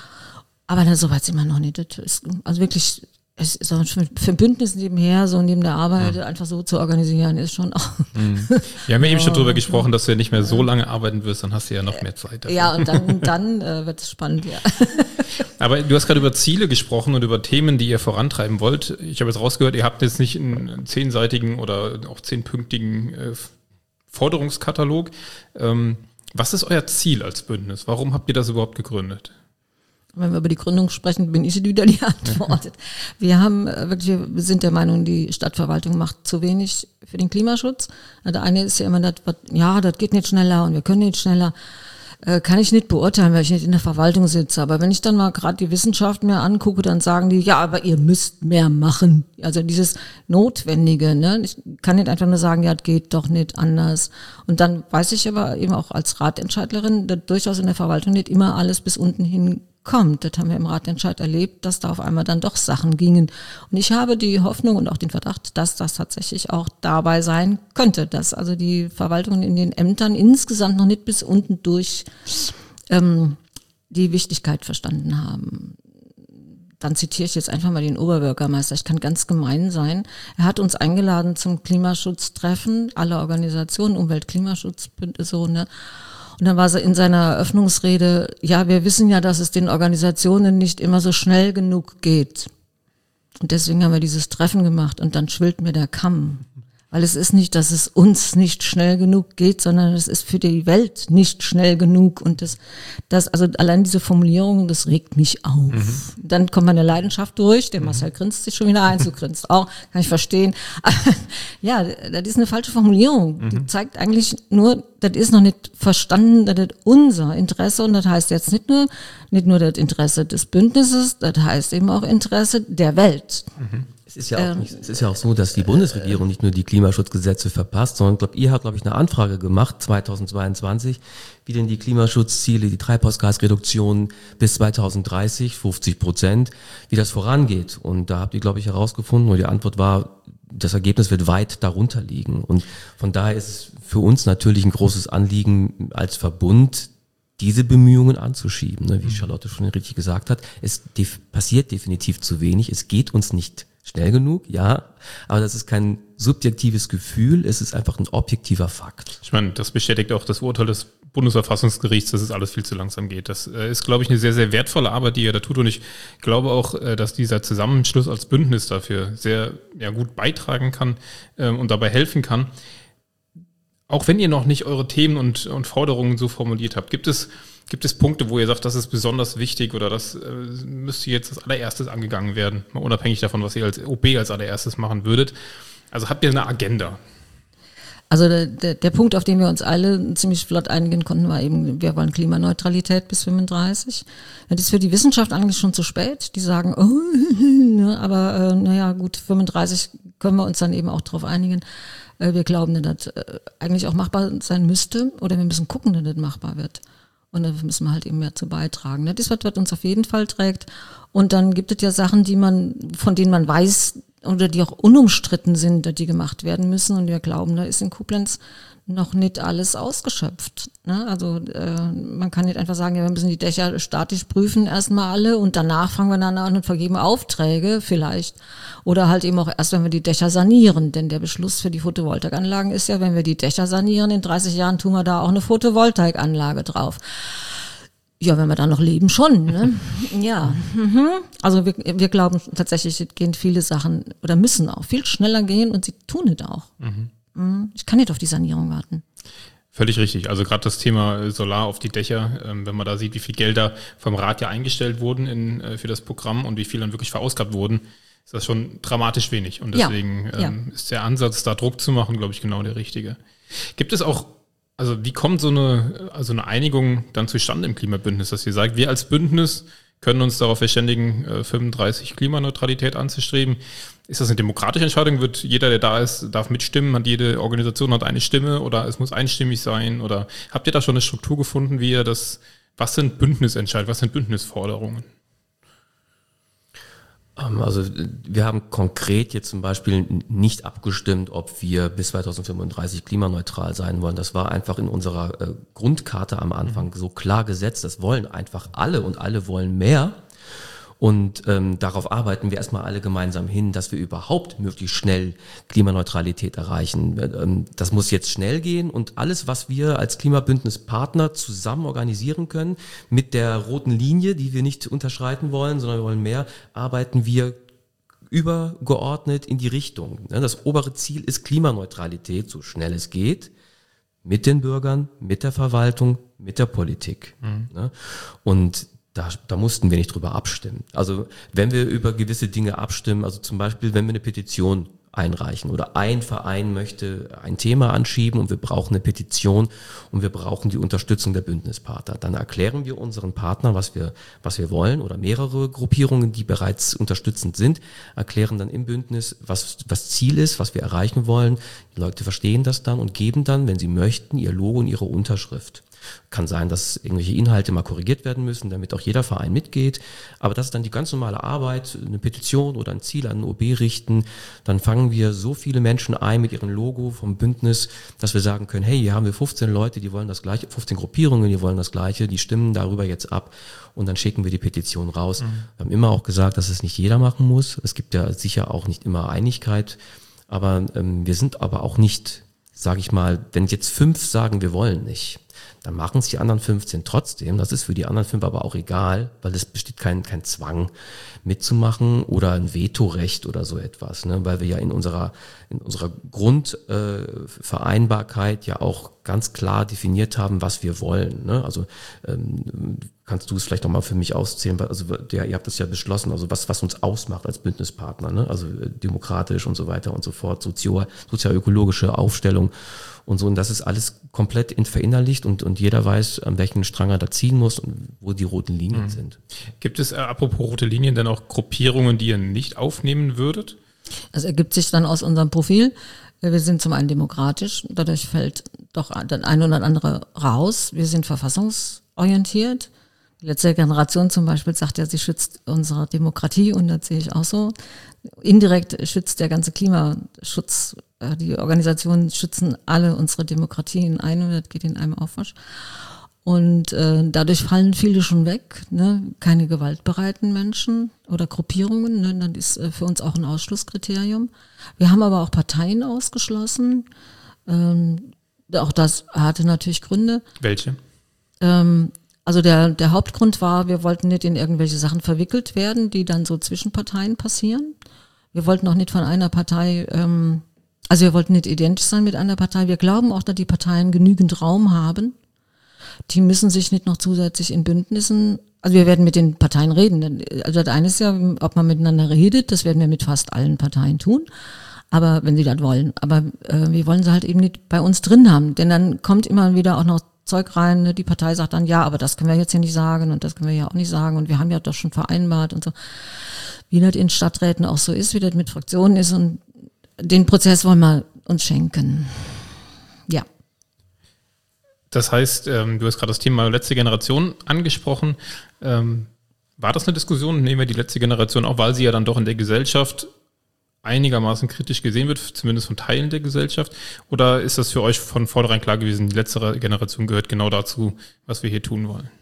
Aber dann soweit sind wir noch nicht. Das ist also wirklich, es ist auch schon für ein Bündnis nebenher, so neben der Arbeit, mhm. einfach so zu organisieren, ist schon auch. Mhm. Wir haben ja eben schon drüber gesprochen, dass du ja nicht mehr so lange arbeiten wirst, dann hast du ja noch mehr Zeit dafür. Ja, und dann, dann äh, wird es spannend, ja. Aber du hast gerade über Ziele gesprochen und über Themen, die ihr vorantreiben wollt. Ich habe jetzt rausgehört, ihr habt jetzt nicht einen zehnseitigen oder auch zehnpunktigen äh, Forderungskatalog. Ähm, was ist euer Ziel als Bündnis? Warum habt ihr das überhaupt gegründet? Wenn wir über die Gründung sprechen, bin ich wieder die Antwort. Wir haben wirklich, wir sind der Meinung, die Stadtverwaltung macht zu wenig für den Klimaschutz. Der eine ist ja immer das, ja, das geht nicht schneller und wir können nicht schneller. Kann ich nicht beurteilen, weil ich nicht in der Verwaltung sitze. Aber wenn ich dann mal gerade die Wissenschaft mir angucke, dann sagen die, ja, aber ihr müsst mehr machen. Also dieses Notwendige, ne? Ich kann nicht einfach nur sagen, ja, das geht doch nicht anders. Und dann weiß ich aber eben auch als Ratentscheidlerin, dass durchaus in der Verwaltung nicht immer alles bis unten hin kommt. Das haben wir im Ratentscheid erlebt, dass da auf einmal dann doch Sachen gingen. Und ich habe die Hoffnung und auch den Verdacht, dass das tatsächlich auch dabei sein könnte, dass also die Verwaltungen in den Ämtern insgesamt noch nicht bis unten durch ähm, die Wichtigkeit verstanden haben. Dann zitiere ich jetzt einfach mal den Oberbürgermeister. Ich kann ganz gemein sein. Er hat uns eingeladen zum Klimaschutztreffen, alle Organisationen, Umwelt-Klimaschutz, so, ne? Und dann war sie in seiner Eröffnungsrede, ja, wir wissen ja, dass es den Organisationen nicht immer so schnell genug geht. Und deswegen haben wir dieses Treffen gemacht und dann schwillt mir der Kamm. Weil es ist nicht, dass es uns nicht schnell genug geht, sondern es ist für die Welt nicht schnell genug. Und das, das also allein diese Formulierung, das regt mich auf. Mhm. Dann kommt meine Leidenschaft durch, der Marcel grinst sich schon wieder ein, du grinst auch, kann ich verstehen. Ja, das ist eine falsche Formulierung. Mhm. Die zeigt eigentlich nur, das ist noch nicht verstanden, das ist unser Interesse. Und das heißt jetzt nicht nur, nicht nur das Interesse des Bündnisses, das heißt eben auch Interesse der Welt. Mhm. Es ist ja auch nicht, es ist ja auch so, dass die Bundesregierung nicht nur die Klimaschutzgesetze verpasst, sondern glaub, ihr habt, glaube ich, eine Anfrage gemacht zweitausendzweiundzwanzig, wie denn die Klimaschutzziele, die Treibhausgasreduktion bis zweitausenddreißig, fünfzig Prozent, wie das vorangeht. Und da habt ihr, glaube ich, herausgefunden, und die Antwort war, das Ergebnis wird weit darunter liegen. Und von daher ist es für uns natürlich ein großes Anliegen als Verbund, diese Bemühungen anzuschieben. Ne? Wie Charlotte schon richtig gesagt hat, es def- passiert definitiv zu wenig, es geht uns nicht schnell genug, ja, aber das ist kein subjektives Gefühl, es ist einfach ein objektiver Fakt. Ich meine, das bestätigt auch das Urteil des Bundesverfassungsgerichts, dass es alles viel zu langsam geht. Das ist, glaube ich, eine sehr, sehr wertvolle Arbeit, die ihr da tut, und ich glaube auch, dass dieser Zusammenschluss als Bündnis dafür sehr ja, gut beitragen kann ähm, und dabei helfen kann. Auch wenn ihr noch nicht eure Themen und, und Forderungen so formuliert habt, gibt es Gibt es Punkte, wo ihr sagt, das ist besonders wichtig oder das äh, müsste jetzt als allererstes angegangen werden, mal unabhängig davon, was ihr als O B als allererstes machen würdet? Also habt ihr eine Agenda? Also der, der, der Punkt, auf den wir uns alle ziemlich flott einigen konnten, war eben, wir wollen Klimaneutralität bis fünfunddreißig. Das ist für die Wissenschaft eigentlich schon zu spät. Die sagen, oh, aber äh, naja gut, fünfunddreißig können wir uns dann eben auch darauf einigen. Äh, wir glauben, dass das äh, eigentlich auch machbar sein müsste, oder wir müssen gucken, dass das machbar wird. Und da müssen wir halt eben mehr zu beitragen. Das ist was, was uns auf jeden Fall trägt. Und dann gibt es ja Sachen, die man, von denen man weiß oder die auch unumstritten sind, dass die gemacht werden müssen. Und wir glauben, da ist in Koblenz noch nicht alles ausgeschöpft. Ne? Also äh, man kann nicht einfach sagen, ja, wir müssen die Dächer statisch prüfen erstmal alle und danach fangen wir dann an und vergeben Aufträge vielleicht. Oder halt eben auch erst, wenn wir die Dächer sanieren. Denn der Beschluss für die Photovoltaikanlagen ist ja, wenn wir die Dächer sanieren, in dreißig Jahren tun wir da auch eine Photovoltaikanlage drauf. Ja, wenn wir da noch leben, schon. Ne? Ja, mhm. Also wir, wir glauben tatsächlich, es gehen viele Sachen oder müssen auch viel schneller gehen und sie tun es auch. Mhm. Ich kann nicht auf die Sanierung warten. Völlig richtig. Also gerade das Thema Solar auf die Dächer, ähm, wenn man da sieht, wie viel Gelder vom Rat ja eingestellt wurden in, äh, für das Programm und wie viel dann wirklich verausgabt wurden, ist das schon dramatisch wenig. Und deswegen ja, ähm, ja. ist der Ansatz, da Druck zu machen, glaube ich, genau der richtige. Gibt es auch, also wie kommt so eine, also eine Einigung dann zustande im Klimabündnis, dass ihr sagt, wir als Bündnis können uns darauf verständigen, äh, fünfunddreißig Klimaneutralität anzustreben? Ist das eine demokratische Entscheidung? Wird jeder, der da ist, darf mitstimmen? Hat jede Organisation hat eine Stimme oder es muss einstimmig sein? Oder habt ihr da schon eine Struktur gefunden, wie ihr das, was sind Bündnisentscheidungen, was sind Bündnisforderungen? Also wir haben konkret jetzt zum Beispiel nicht abgestimmt, ob wir bis zweitausendfünfunddreißig klimaneutral sein wollen. Das war einfach in unserer äh, Grundkarte am Anfang so klar gesetzt. Das wollen einfach alle und alle wollen mehr. Und ähm, darauf arbeiten wir erstmal alle gemeinsam hin, dass wir überhaupt möglichst schnell Klimaneutralität erreichen. Ähm, das muss jetzt schnell gehen und alles, was wir als Klimabündnispartner zusammen organisieren können, mit der roten Linie, die wir nicht unterschreiten wollen, sondern wir wollen mehr, arbeiten wir übergeordnet in die Richtung. Das obere Ziel ist Klimaneutralität, so schnell es geht, mit den Bürgern, mit der Verwaltung, mit der Politik. Mhm. Und Da, da mussten wir nicht drüber abstimmen. Also wenn wir über gewisse Dinge abstimmen, also zum Beispiel, wenn wir eine Petition einreichen oder ein Verein möchte ein Thema anschieben und wir brauchen eine Petition und wir brauchen die Unterstützung der Bündnispartner, dann erklären wir unseren Partnern, was wir, was wir wollen, oder mehrere Gruppierungen, die bereits unterstützend sind, erklären dann im Bündnis, was das Ziel ist, was wir erreichen wollen. Die Leute verstehen das dann und geben dann, wenn sie möchten, ihr Logo und ihre Unterschrift. Kann sein, dass irgendwelche Inhalte mal korrigiert werden müssen, damit auch jeder Verein mitgeht. Aber das ist dann die ganz normale Arbeit, eine Petition oder ein Ziel an den O B richten. Dann fangen wir so viele Menschen ein mit ihrem Logo vom Bündnis, dass wir sagen können, hey, hier haben wir fünfzehn Leute, die wollen das Gleiche, fünfzehn Gruppierungen, die wollen das Gleiche, die stimmen darüber jetzt ab. Und dann schicken wir die Petition raus. Mhm. Wir haben immer auch gesagt, dass es nicht jeder machen muss. Es gibt ja sicher auch nicht immer Einigkeit. Aber ähm, wir sind aber auch nicht, sage ich mal, wenn jetzt fünf sagen, wir wollen nicht, dann machen es die anderen fünfzehn trotzdem. Das ist für die anderen fünf aber auch egal, weil es besteht kein, kein Zwang mitzumachen oder ein Vetorecht oder so etwas, ne? Weil wir ja in unserer, in unserer Grundvereinbarkeit äh, ja auch ganz klar definiert haben, was wir wollen, ne? Also ähm, kannst du es vielleicht noch mal für mich auszählen, weil, also der, ihr habt das ja beschlossen, also was, was uns ausmacht als Bündnispartner, ne? Also äh, demokratisch und so weiter und so fort, sozio, sozialökologische Aufstellung und so, und das ist alles komplett in verinnerlicht und, und jeder weiß, an welchen Strang er da ziehen muss und wo die roten Linien mhm. sind. Gibt es, äh, apropos rote Linien, denn auch Gruppierungen, die ihr nicht aufnehmen würdet? Das ergibt sich dann aus unserem Profil. Wir sind zum einen demokratisch, dadurch fällt doch das eine oder andere raus. Wir sind verfassungsorientiert. Die letzte Generation zum Beispiel sagt ja, sie schützt unsere Demokratie, und das sehe ich auch so. Indirekt schützt der ganze Klimaschutz, die Organisationen schützen alle unsere Demokratien ein, und das geht in einem Aufwasch. Und äh, dadurch fallen viele schon weg, ne? Keine gewaltbereiten Menschen oder Gruppierungen, ne? Das ist äh, für uns auch ein Ausschlusskriterium. Wir haben aber auch Parteien ausgeschlossen. Ähm, auch das hatte natürlich Gründe. Welche? Ähm, also der, der Hauptgrund war, wir wollten nicht in irgendwelche Sachen verwickelt werden, die dann so zwischen Parteien passieren. Wir wollten auch nicht von einer Partei, ähm, also wir wollten nicht identisch sein mit einer Partei. Wir glauben auch, dass die Parteien genügend Raum haben. Die müssen sich nicht noch zusätzlich in Bündnissen, also wir werden mit den Parteien reden. Also das eine ist ja, ob man miteinander redet, das werden wir mit fast allen Parteien tun. Aber wenn sie das wollen. Aber äh, wir wollen sie halt eben nicht bei uns drin haben. Denn dann kommt immer wieder auch noch Zeug rein. Ne? Die Partei sagt dann, ja, aber das können wir jetzt hier nicht sagen und das können wir ja auch nicht sagen. Und wir haben ja doch schon vereinbart und so. Wie das in Stadträten auch so ist, wie das mit Fraktionen ist. Und den Prozess wollen wir uns schenken. Ja. Das heißt, ähm, du hast gerade das Thema letzte Generation angesprochen. Ähm, war das eine Diskussion? Nehmen wir die letzte Generation, auch weil sie ja dann doch in der Gesellschaft einigermaßen kritisch gesehen wird, zumindest von Teilen der Gesellschaft? Oder ist das für euch von vornherein klar gewesen, die letzte Generation gehört genau dazu, was wir hier tun wollen?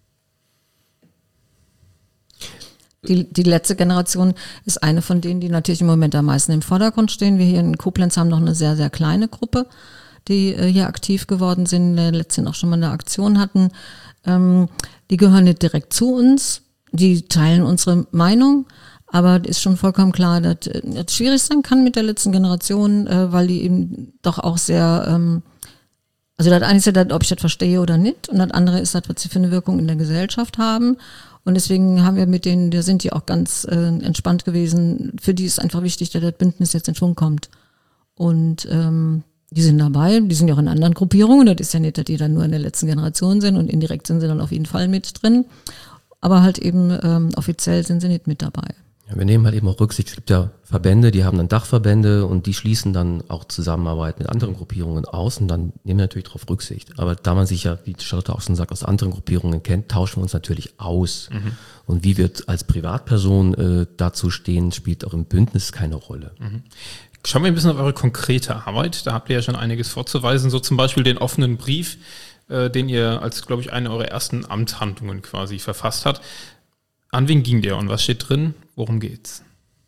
Die, die letzte Generation ist eine von denen, die natürlich im Moment am meisten im Vordergrund stehen. Wir hier in Koblenz haben noch eine sehr, sehr kleine Gruppe, die äh, hier aktiv geworden sind, äh, letztens auch schon mal eine Aktion hatten. Ähm, die gehören nicht direkt zu uns, die teilen unsere Meinung, aber ist schon vollkommen klar, dass es schwierig sein kann mit der letzten Generation, äh, weil die eben doch auch sehr, ähm, also das eine ist ja das, ob ich das verstehe oder nicht, und das andere ist das, was sie für eine Wirkung in der Gesellschaft haben. Und deswegen haben wir mit denen, da sind die auch ganz äh, entspannt gewesen. Für die ist einfach wichtig, dass das Bündnis jetzt in Schwung kommt. Und ähm, die sind dabei, die sind ja auch in anderen Gruppierungen. Das ist ja nicht, dass die dann nur in der letzten Generation sind, und indirekt sind sie dann auf jeden Fall mit drin. Aber halt eben ähm, offiziell sind sie nicht mit dabei. Ja, wir nehmen halt eben auch Rücksicht. Es gibt ja Verbände, die haben dann Dachverbände und die schließen dann auch Zusammenarbeit mit anderen Gruppierungen aus, und dann nehmen wir natürlich darauf Rücksicht. Aber da man sich ja, wie Charlotte auch schon sagt, aus anderen Gruppierungen kennt, tauschen wir uns natürlich aus. Mhm. Und wie wir als Privatperson äh, dazu stehen, spielt auch im Bündnis keine Rolle. Mhm. Schauen wir ein bisschen auf eure konkrete Arbeit. Da habt ihr ja schon einiges vorzuweisen, so zum Beispiel den offenen Brief, äh, den ihr als, glaube ich, eine eurer ersten Amtshandlungen quasi verfasst habt. An wen ging der und was steht drin? Worum geht's?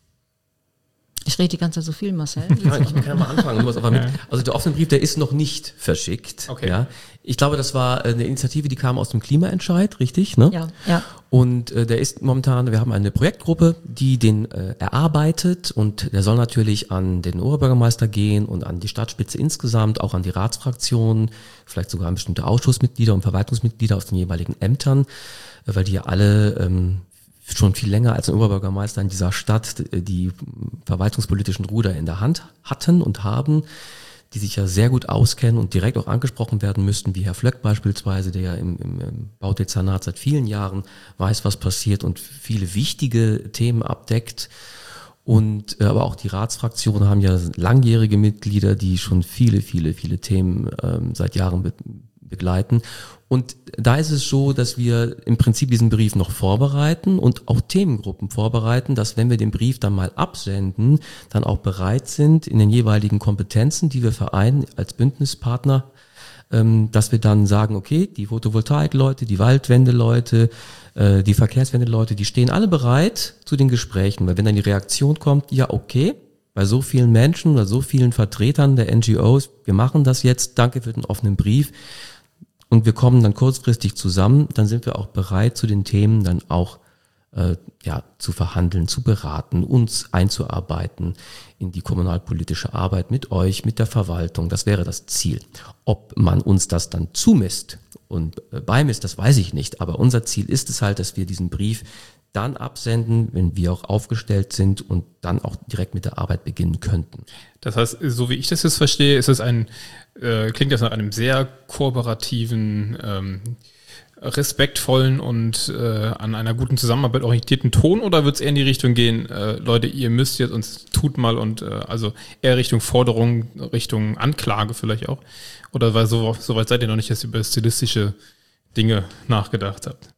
Ich rede die ganze Zeit so viel, Marcel. Nein, ich kann ja mal anfangen. Muss aber mit, also der offene Brief, der ist noch nicht verschickt. Okay. Ja. Ich glaube, das war eine Initiative, die kam aus dem Klimaentscheid, richtig? Ne? Ja, ja. Und äh, der ist momentan, wir haben eine Projektgruppe, die den äh, erarbeitet, und der soll natürlich an den Oberbürgermeister gehen und an die Stadtspitze insgesamt, auch an die Ratsfraktionen, vielleicht sogar an bestimmte Ausschussmitglieder und Verwaltungsmitglieder aus den jeweiligen Ämtern, äh, weil die ja alle ähm, schon viel länger als ein Oberbürgermeister in dieser Stadt die verwaltungspolitischen Ruder in der Hand hatten und haben, die sich ja sehr gut auskennen und direkt auch angesprochen werden müssten, wie Herr Flöck beispielsweise, der ja im, im, im Baudezernat seit vielen Jahren weiß, was passiert und viele wichtige Themen abdeckt. Und äh, aber auch die Ratsfraktionen haben ja langjährige Mitglieder, die schon viele, viele, viele Themen ähm, seit Jahren be- begleiten. Und da ist es so, dass wir im Prinzip diesen Brief noch vorbereiten und auch Themengruppen vorbereiten, dass wenn wir den Brief dann mal absenden, dann auch bereit sind, in den jeweiligen Kompetenzen, die wir vereinen als Bündnispartner, ähm, dass wir dann sagen, okay, die Photovoltaik-Leute, die Waldwende-Leute, äh, die Verkehrswende-Leute, die stehen alle bereit zu den Gesprächen. Weil wenn dann die Reaktion kommt, ja okay, bei so vielen Menschen oder so vielen Vertretern der N G Os, wir machen das jetzt, danke für den offenen Brief, und wir kommen dann kurzfristig zusammen, dann sind wir auch bereit, zu den Themen dann auch äh, ja, zu verhandeln, zu beraten, uns einzuarbeiten in die kommunalpolitische Arbeit mit euch, mit der Verwaltung. Das wäre das Ziel. Ob man uns das dann zumisst und äh, beimisst, das weiß ich nicht. Aber unser Ziel ist es halt, dass wir diesen Brief dann absenden, wenn wir auch aufgestellt sind und dann auch direkt mit der Arbeit beginnen könnten. Das heißt, so wie ich das jetzt verstehe, ist es ein, äh, klingt das nach einem sehr kooperativen, ähm, respektvollen und äh, an einer guten Zusammenarbeit orientierten Ton, oder wird es eher in die Richtung gehen, äh, Leute, ihr müsst jetzt uns tut mal, und äh, also eher Richtung Forderung, Richtung Anklage vielleicht auch? Oder weil so, so weit seid ihr noch nicht, dass ihr über stilistische Dinge nachgedacht habt?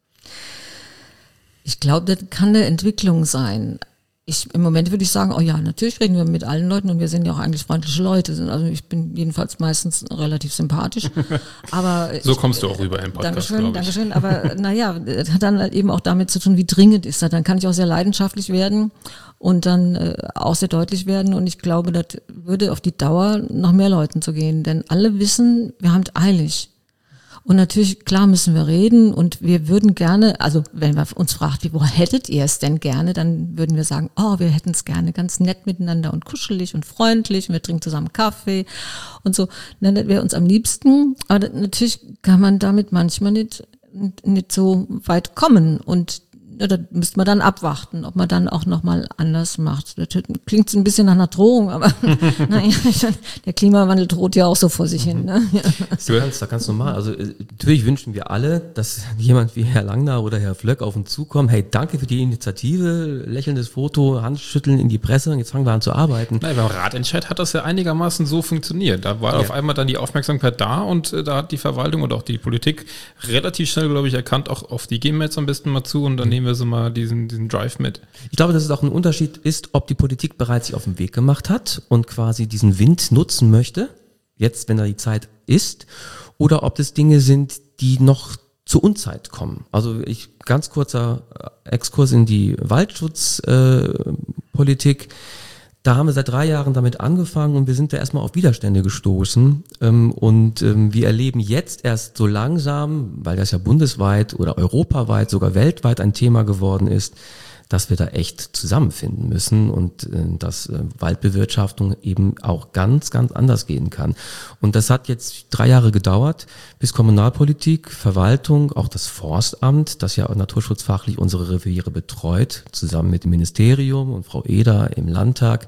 Ich glaube, das kann eine Entwicklung sein. Ich, im Moment würde ich sagen, oh ja, natürlich reden wir mit allen Leuten und wir sind ja auch eigentlich freundliche Leute. Also ich bin jedenfalls meistens relativ sympathisch. Aber so ich, kommst du auch rüber im Podcast, Dankeschön, Dankeschön. Aber naja, das hat dann halt eben auch damit zu tun, wie dringend ist das. Dann kann ich auch sehr leidenschaftlich werden und dann äh, auch sehr deutlich werden. Und ich glaube, das würde auf die Dauer noch mehr Leuten zu gehen. Denn alle wissen, wir haben es eilig. Und natürlich, klar müssen wir reden und wir würden gerne, also wenn man uns fragt, wie, wo hättet ihr es denn gerne, dann würden wir sagen, oh, wir hätten es gerne ganz nett miteinander und kuschelig und freundlich und wir trinken zusammen Kaffee und so. Dann wäre uns am liebsten, aber natürlich kann man damit manchmal nicht, nicht so weit kommen und ja, da müsste man dann abwarten, ob man dann auch nochmal anders macht. Das klingt so ein bisschen nach einer Drohung, aber naja, der Klimawandel droht ja auch so vor sich hin. Ne? Ja. Das ist ganz, ganz normal. Also natürlich wünschen wir alle, dass jemand wie Herr Langner oder Herr Flöck auf uns zukommt. Hey, danke für die Initiative, lächelndes Foto, Handschütteln in die Presse, jetzt fangen wir an zu arbeiten. Nein, beim Ratentscheid hat das ja einigermaßen so funktioniert. Da war ja auf einmal dann die Aufmerksamkeit da und äh, da hat die Verwaltung oder auch die Politik relativ schnell, glaube ich, erkannt, auch auf die gehen wir jetzt am besten mal zu und dann mhm. nehmen wir so mal diesen, diesen Drive mit. Ich glaube, dass es auch ein Unterschied ist, ob die Politik bereits sich auf den Weg gemacht hat und quasi diesen Wind nutzen möchte, jetzt, wenn da die Zeit ist, oder ob das Dinge sind, die noch zur Unzeit kommen. Also ich, ganz kurzer Exkurs in die Waldschutzpolitik. Äh, Da haben wir seit drei Jahren damit angefangen und wir sind da erstmal auf Widerstände gestoßen. Ähm, und ähm, wir erleben jetzt erst so langsam, weil das ja bundesweit oder europaweit, sogar weltweit ein Thema geworden ist, dass wir da echt zusammenfinden müssen und äh, dass äh, Waldbewirtschaftung eben auch ganz, ganz anders gehen kann. Und das hat jetzt drei Jahre gedauert, bis Kommunalpolitik, Verwaltung, auch das Forstamt, das ja naturschutzfachlich unsere Reviere betreut, zusammen mit dem Ministerium und Frau Eder im Landtag,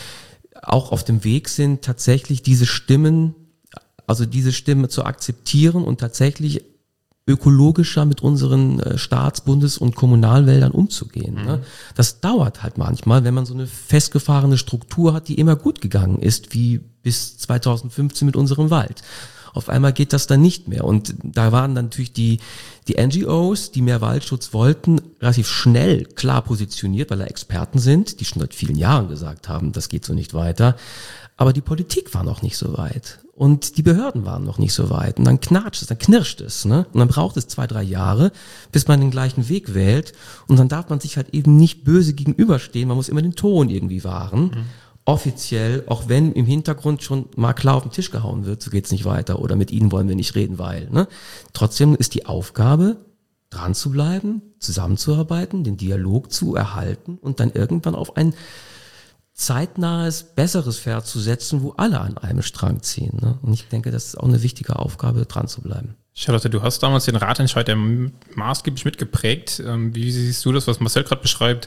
auch auf dem Weg sind, tatsächlich diese Stimmen, also diese Stimme zu akzeptieren und tatsächlich ökologischer mit unseren äh, Staats-, Bundes- und Kommunalwäldern umzugehen. Mhm. Ne? Das dauert halt manchmal, wenn man so eine festgefahrene Struktur hat, die immer gut gegangen ist, wie bis zweitausendfünfzehn mit unserem Wald. Auf einmal geht das dann nicht mehr. Und da waren dann natürlich die, die N G Os, die mehr Waldschutz wollten, relativ schnell klar positioniert, weil da Experten sind, die schon seit vielen Jahren gesagt haben, das geht so nicht weiter. Aber die Politik war noch nicht so weit. Und die Behörden waren noch nicht so weit. Und dann knatscht es, dann knirscht es. Ne? Und dann braucht es zwei, drei Jahre, bis man den gleichen Weg wählt. Und dann darf man sich halt eben nicht böse gegenüberstehen. Man muss immer den Ton irgendwie wahren. Mhm. Offiziell, auch wenn im Hintergrund schon mal klar auf den Tisch gehauen wird, so geht's nicht weiter. Oder mit ihnen wollen wir nicht reden, weil. Ne? Trotzdem ist die Aufgabe, dran zu bleiben, zusammenzuarbeiten, den Dialog zu erhalten und dann irgendwann auf ein zeitnahes, besseres Pferd zu setzen, wo alle an einem Strang ziehen. Ne? Und ich denke, das ist auch eine wichtige Aufgabe, dran zu bleiben. Charlotte, du hast damals den Ratentscheid ja maßgeblich mitgeprägt. Wie siehst du das, was Marcel gerade beschreibt?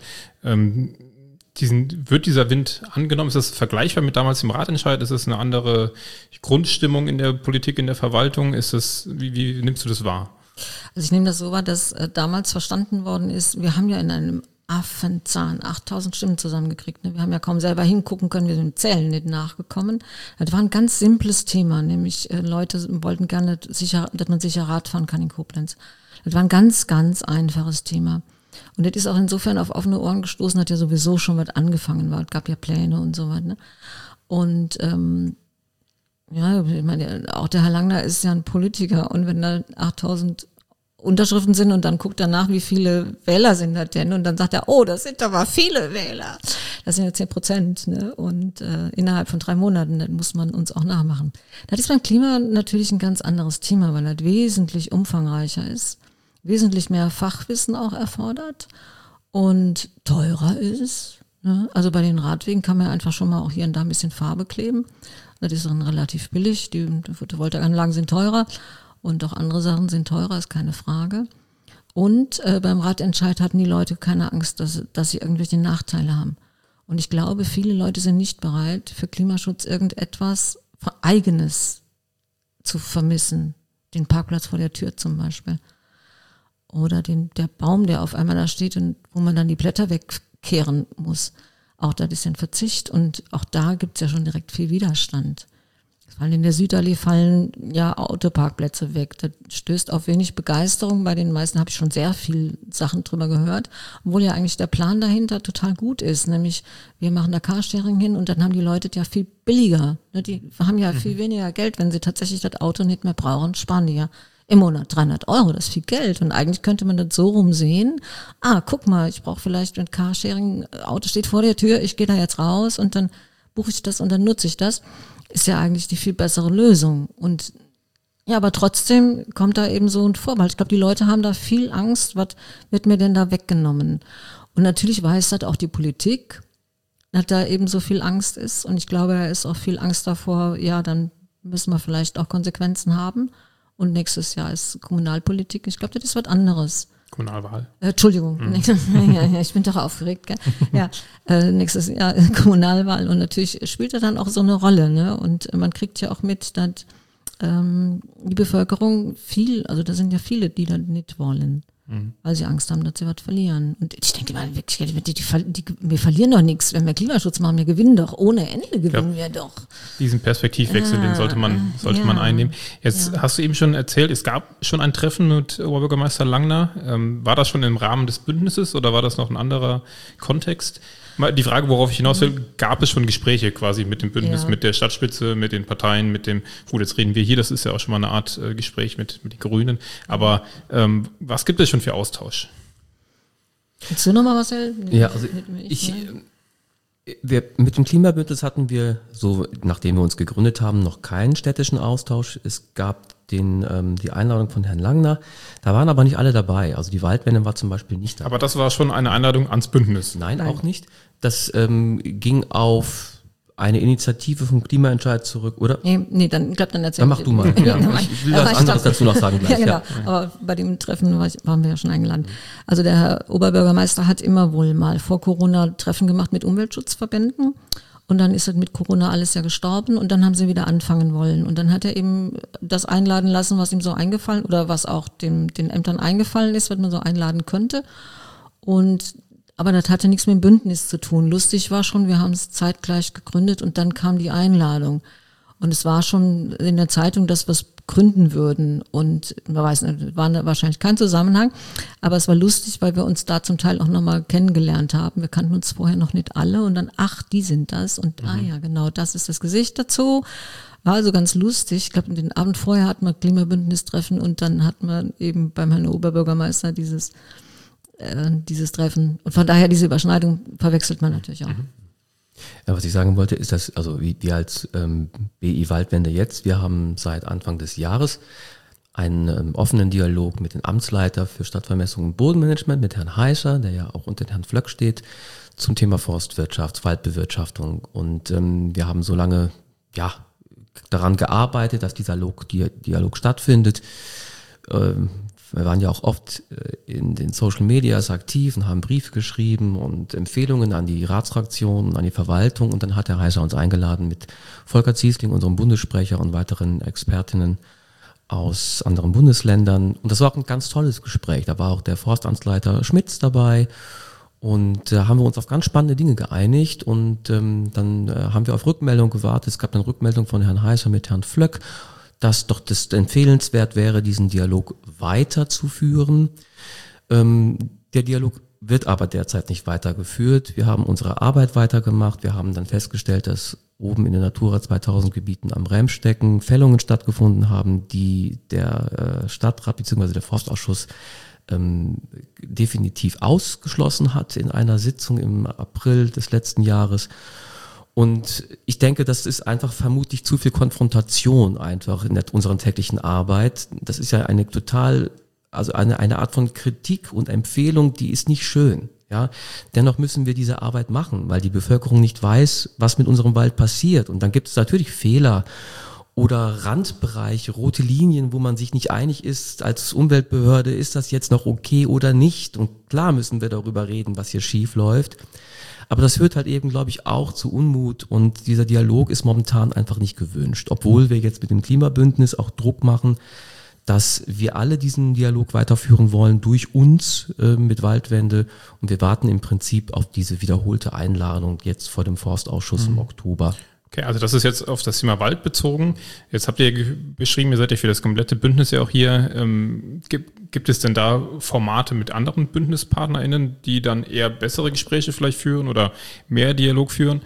Diesen, wird dieser Wind angenommen? Ist das vergleichbar mit damals dem Ratentscheid? Ist das eine andere Grundstimmung in der Politik, in der Verwaltung? Ist das, wie, wie nimmst du das wahr? Also ich nehme das so wahr, dass äh, damals verstanden worden ist, wir haben ja in einem Affenzahn achttausend Stimmen zusammengekriegt. Ne? Wir haben ja kaum selber hingucken können, wir sind mit Zählen nicht nachgekommen. Das war ein ganz simples Thema, nämlich äh, Leute wollten gerne, sicher, dass man sicher Rad fahren kann in Koblenz. Das war ein ganz, ganz einfaches Thema. Und das ist auch insofern auf offene Ohren gestoßen, hat ja sowieso schon was angefangen war. Es gab ja Pläne und so weiter. Ne? Und ähm, ja, ich meine, auch der Herr Langner ist ja ein Politiker und wenn da achttausend Unterschriften sind und dann guckt er nach, wie viele Wähler sind das denn und dann sagt er, oh, das sind aber viele Wähler. Das sind ja zehn Prozent, ne? Und äh, innerhalb von drei Monaten, das muss man uns auch nachmachen. Das ist beim Klima natürlich ein ganz anderes Thema, weil das wesentlich umfangreicher ist, wesentlich mehr Fachwissen auch erfordert und teurer ist. Ne? Also bei den Radwegen kann man einfach schon mal auch hier und da ein bisschen Farbe kleben. Das ist dann relativ billig. Die Photovoltaikanlagen sind teurer und auch andere Sachen sind teurer, ist keine Frage. Und äh, beim Radentscheid hatten die Leute keine Angst, dass, dass sie irgendwelche Nachteile haben. Und ich glaube, viele Leute sind nicht bereit, für Klimaschutz irgendetwas Eigenes zu vermissen. Den Parkplatz vor der Tür zum Beispiel. Oder den, der Baum, der auf einmal da steht und wo man dann die Blätter wegkehren muss. Auch das ist ein Verzicht und auch da gibt es ja schon direkt viel Widerstand. Weil in der Südallee fallen ja Autoparkplätze weg. Das stößt auf wenig Begeisterung. Bei den meisten habe ich schon sehr viel Sachen drüber gehört, obwohl ja eigentlich der Plan dahinter total gut ist. Nämlich wir machen da Carsharing hin und dann haben die Leute ja viel billiger. Die haben ja viel weniger Geld, wenn sie tatsächlich das Auto nicht mehr brauchen, sparen die ja im Monat dreihundert Euro. Das ist viel Geld und eigentlich könnte man das so rum sehen. Ah, guck mal, ich brauche vielleicht, wenn Carsharing, Auto steht vor der Tür, ich gehe da jetzt raus und dann buche ich das und dann nutze ich das. Ist ja eigentlich die viel bessere Lösung. Und ja, aber trotzdem kommt da eben so ein Vorbehalt. Ich glaube, die Leute haben da viel Angst, was wird mir denn da weggenommen? Und natürlich weiß das auch die Politik, dass da eben so viel Angst ist. Und ich glaube, da ist auch viel Angst davor, ja, dann müssen wir vielleicht auch Konsequenzen haben. Und nächstes Jahr ist Kommunalpolitik. Ich glaube, das ist was anderes. Kommunalwahl. Äh, Entschuldigung, mhm. ja, ja, ich bin doch aufgeregt. Gell? Ja, äh, nächstes Jahr äh, Kommunalwahl und natürlich spielt er dann auch so eine Rolle, ne? Und man kriegt ja auch mit, dass ähm, die Bevölkerung viel, also da sind ja viele, die das nicht wollen, mhm. weil sie Angst haben, dass sie was verlieren. Und ich denke mal, wirklich, die, die, die, wir verlieren doch nichts, wenn wir Klimaschutz machen, wir gewinnen doch, ohne Ende gewinnen ja, wir doch. Diesen Perspektivwechsel, ja, den sollte man, sollte ja, man einnehmen. Jetzt ja. hast du eben schon erzählt, es gab schon ein Treffen mit Oberbürgermeister Langner. Ähm, war das schon im Rahmen des Bündnisses oder war das noch ein anderer Kontext? Die Frage, worauf ich hinaus will, gab es schon Gespräche quasi mit dem Bündnis, ja. mit der Stadtspitze, mit den Parteien, mit dem, gut, jetzt reden wir hier, das ist ja auch schon mal eine Art äh, Gespräch mit, mit den Grünen, aber ähm, was gibt es schon für Austausch? Willst du nochmal, Marcel? Ja, also ich, wir, mit dem Klimabündnis hatten wir, so nachdem wir uns gegründet haben, noch keinen städtischen Austausch. Es gab den, ähm, die Einladung von Herrn Langner, da waren aber nicht alle dabei. Also die Waldwende war zum Beispiel nicht dabei. Aber das war schon eine Einladung ans Bündnis? Nein, Nein. auch nicht. Das ähm, ging auf eine Initiative vom Klimaentscheid zurück, oder? Nee, nee dann, ich glaube, dann erzähl Dann mach du mal. Ja, ich will was anderes dazu noch sagen gleich. Ja, genau. Ja. Aber bei dem Treffen war ich, waren wir ja schon eingeladen. Also der Herr Oberbürgermeister hat immer wohl mal vor Corona Treffen gemacht mit Umweltschutzverbänden. Und dann ist halt mit Corona alles ja gestorben und dann haben sie wieder anfangen wollen. Und dann hat er eben das einladen lassen, was ihm so eingefallen oder was auch dem, den Ämtern eingefallen ist, was man so einladen könnte. Und aber das hatte nichts mit dem Bündnis zu tun. Lustig war schon, wir haben es zeitgleich gegründet und dann kam die Einladung. Und es war schon in der Zeitung, dass wir es gründen würden. Und man weiß nicht, war wahrscheinlich kein Zusammenhang. Aber es war lustig, weil wir uns da zum Teil auch nochmal kennengelernt haben. Wir kannten uns vorher noch nicht alle. Und dann, ach, die sind das. Und mhm. ah ja, genau, das ist das Gesicht dazu. War also ganz lustig. Ich glaube, den Abend vorher hatten wir Klimabündnistreffen und dann hatten wir eben beim Herrn Oberbürgermeister dieses äh, dieses Treffen. Und von daher diese Überschneidung verwechselt man natürlich auch. Mhm. Ja, was ich sagen wollte, ist, dass also wie wir als ähm, B I Waldwende jetzt, wir haben seit Anfang des Jahres einen ähm, offenen Dialog mit dem Amtsleiter für Stadtvermessung und Bodenmanagement, mit Herrn Heischer, der ja auch unter Herrn Flöck steht, zum Thema Forstwirtschaft, Waldbewirtschaftung. Und ähm, wir haben so lange ja daran gearbeitet, dass dieser Dialog, Dialog stattfindet. Ähm, Wir waren ja auch oft in den Social Medias aktiv und haben Briefe geschrieben und Empfehlungen an die Ratsfraktionen, an die Verwaltung. Und dann hat Herr Heischer uns eingeladen mit Volker Ziesling, unserem Bundessprecher und weiteren Expertinnen aus anderen Bundesländern. Und das war auch ein ganz tolles Gespräch. Da war auch der Forstamtsleiter Schmitz dabei. Und da haben wir uns auf ganz spannende Dinge geeinigt. Und ähm, dann äh, haben wir auf Rückmeldung gewartet. Es gab dann Rückmeldung von Herrn Heischer mit Herrn Flöck, dass doch das empfehlenswert wäre, diesen Dialog weiterzuführen. Ähm, der Dialog wird aber derzeit nicht weitergeführt. Wir haben unsere Arbeit weitergemacht. Wir haben dann festgestellt, dass oben in den Natura zweitausend Gebieten am Remstecken Fällungen stattgefunden haben, die der äh, Stadtrat bzw. der Forstausschuss ähm, definitiv ausgeschlossen hat in einer Sitzung im April des letzten Jahres. Und ich denke, das ist einfach vermutlich zu viel Konfrontation einfach in der, unserer täglichen Arbeit. Das ist ja eine total, also eine, eine Art von Kritik und Empfehlung, die ist nicht schön. Ja, dennoch müssen wir diese Arbeit machen, weil die Bevölkerung nicht weiß, was mit unserem Wald passiert. Und dann gibt es natürlich Fehler oder Randbereiche, rote Linien, wo man sich nicht einig ist als Umweltbehörde, ist das jetzt noch okay oder nicht? Und klar müssen wir darüber reden, was hier schief läuft. Aber das führt halt eben, glaube ich, auch zu Unmut und dieser Dialog ist momentan einfach nicht gewünscht. Obwohl wir jetzt mit dem Klimabündnis auch Druck machen, dass wir alle diesen Dialog weiterführen wollen durch uns äh, mit Waldwende und wir warten im Prinzip auf diese wiederholte Einladung jetzt vor dem Forstausschuss mhm. im Oktober. Okay, also das ist jetzt auf das Thema Wald bezogen. Jetzt habt ihr ge- beschrieben, ihr seid ja für das komplette Bündnis ja auch hier. Ähm, gibt, gibt es denn da Formate mit anderen BündnispartnerInnen, die dann eher bessere Gespräche vielleicht führen oder mehr Dialog führen?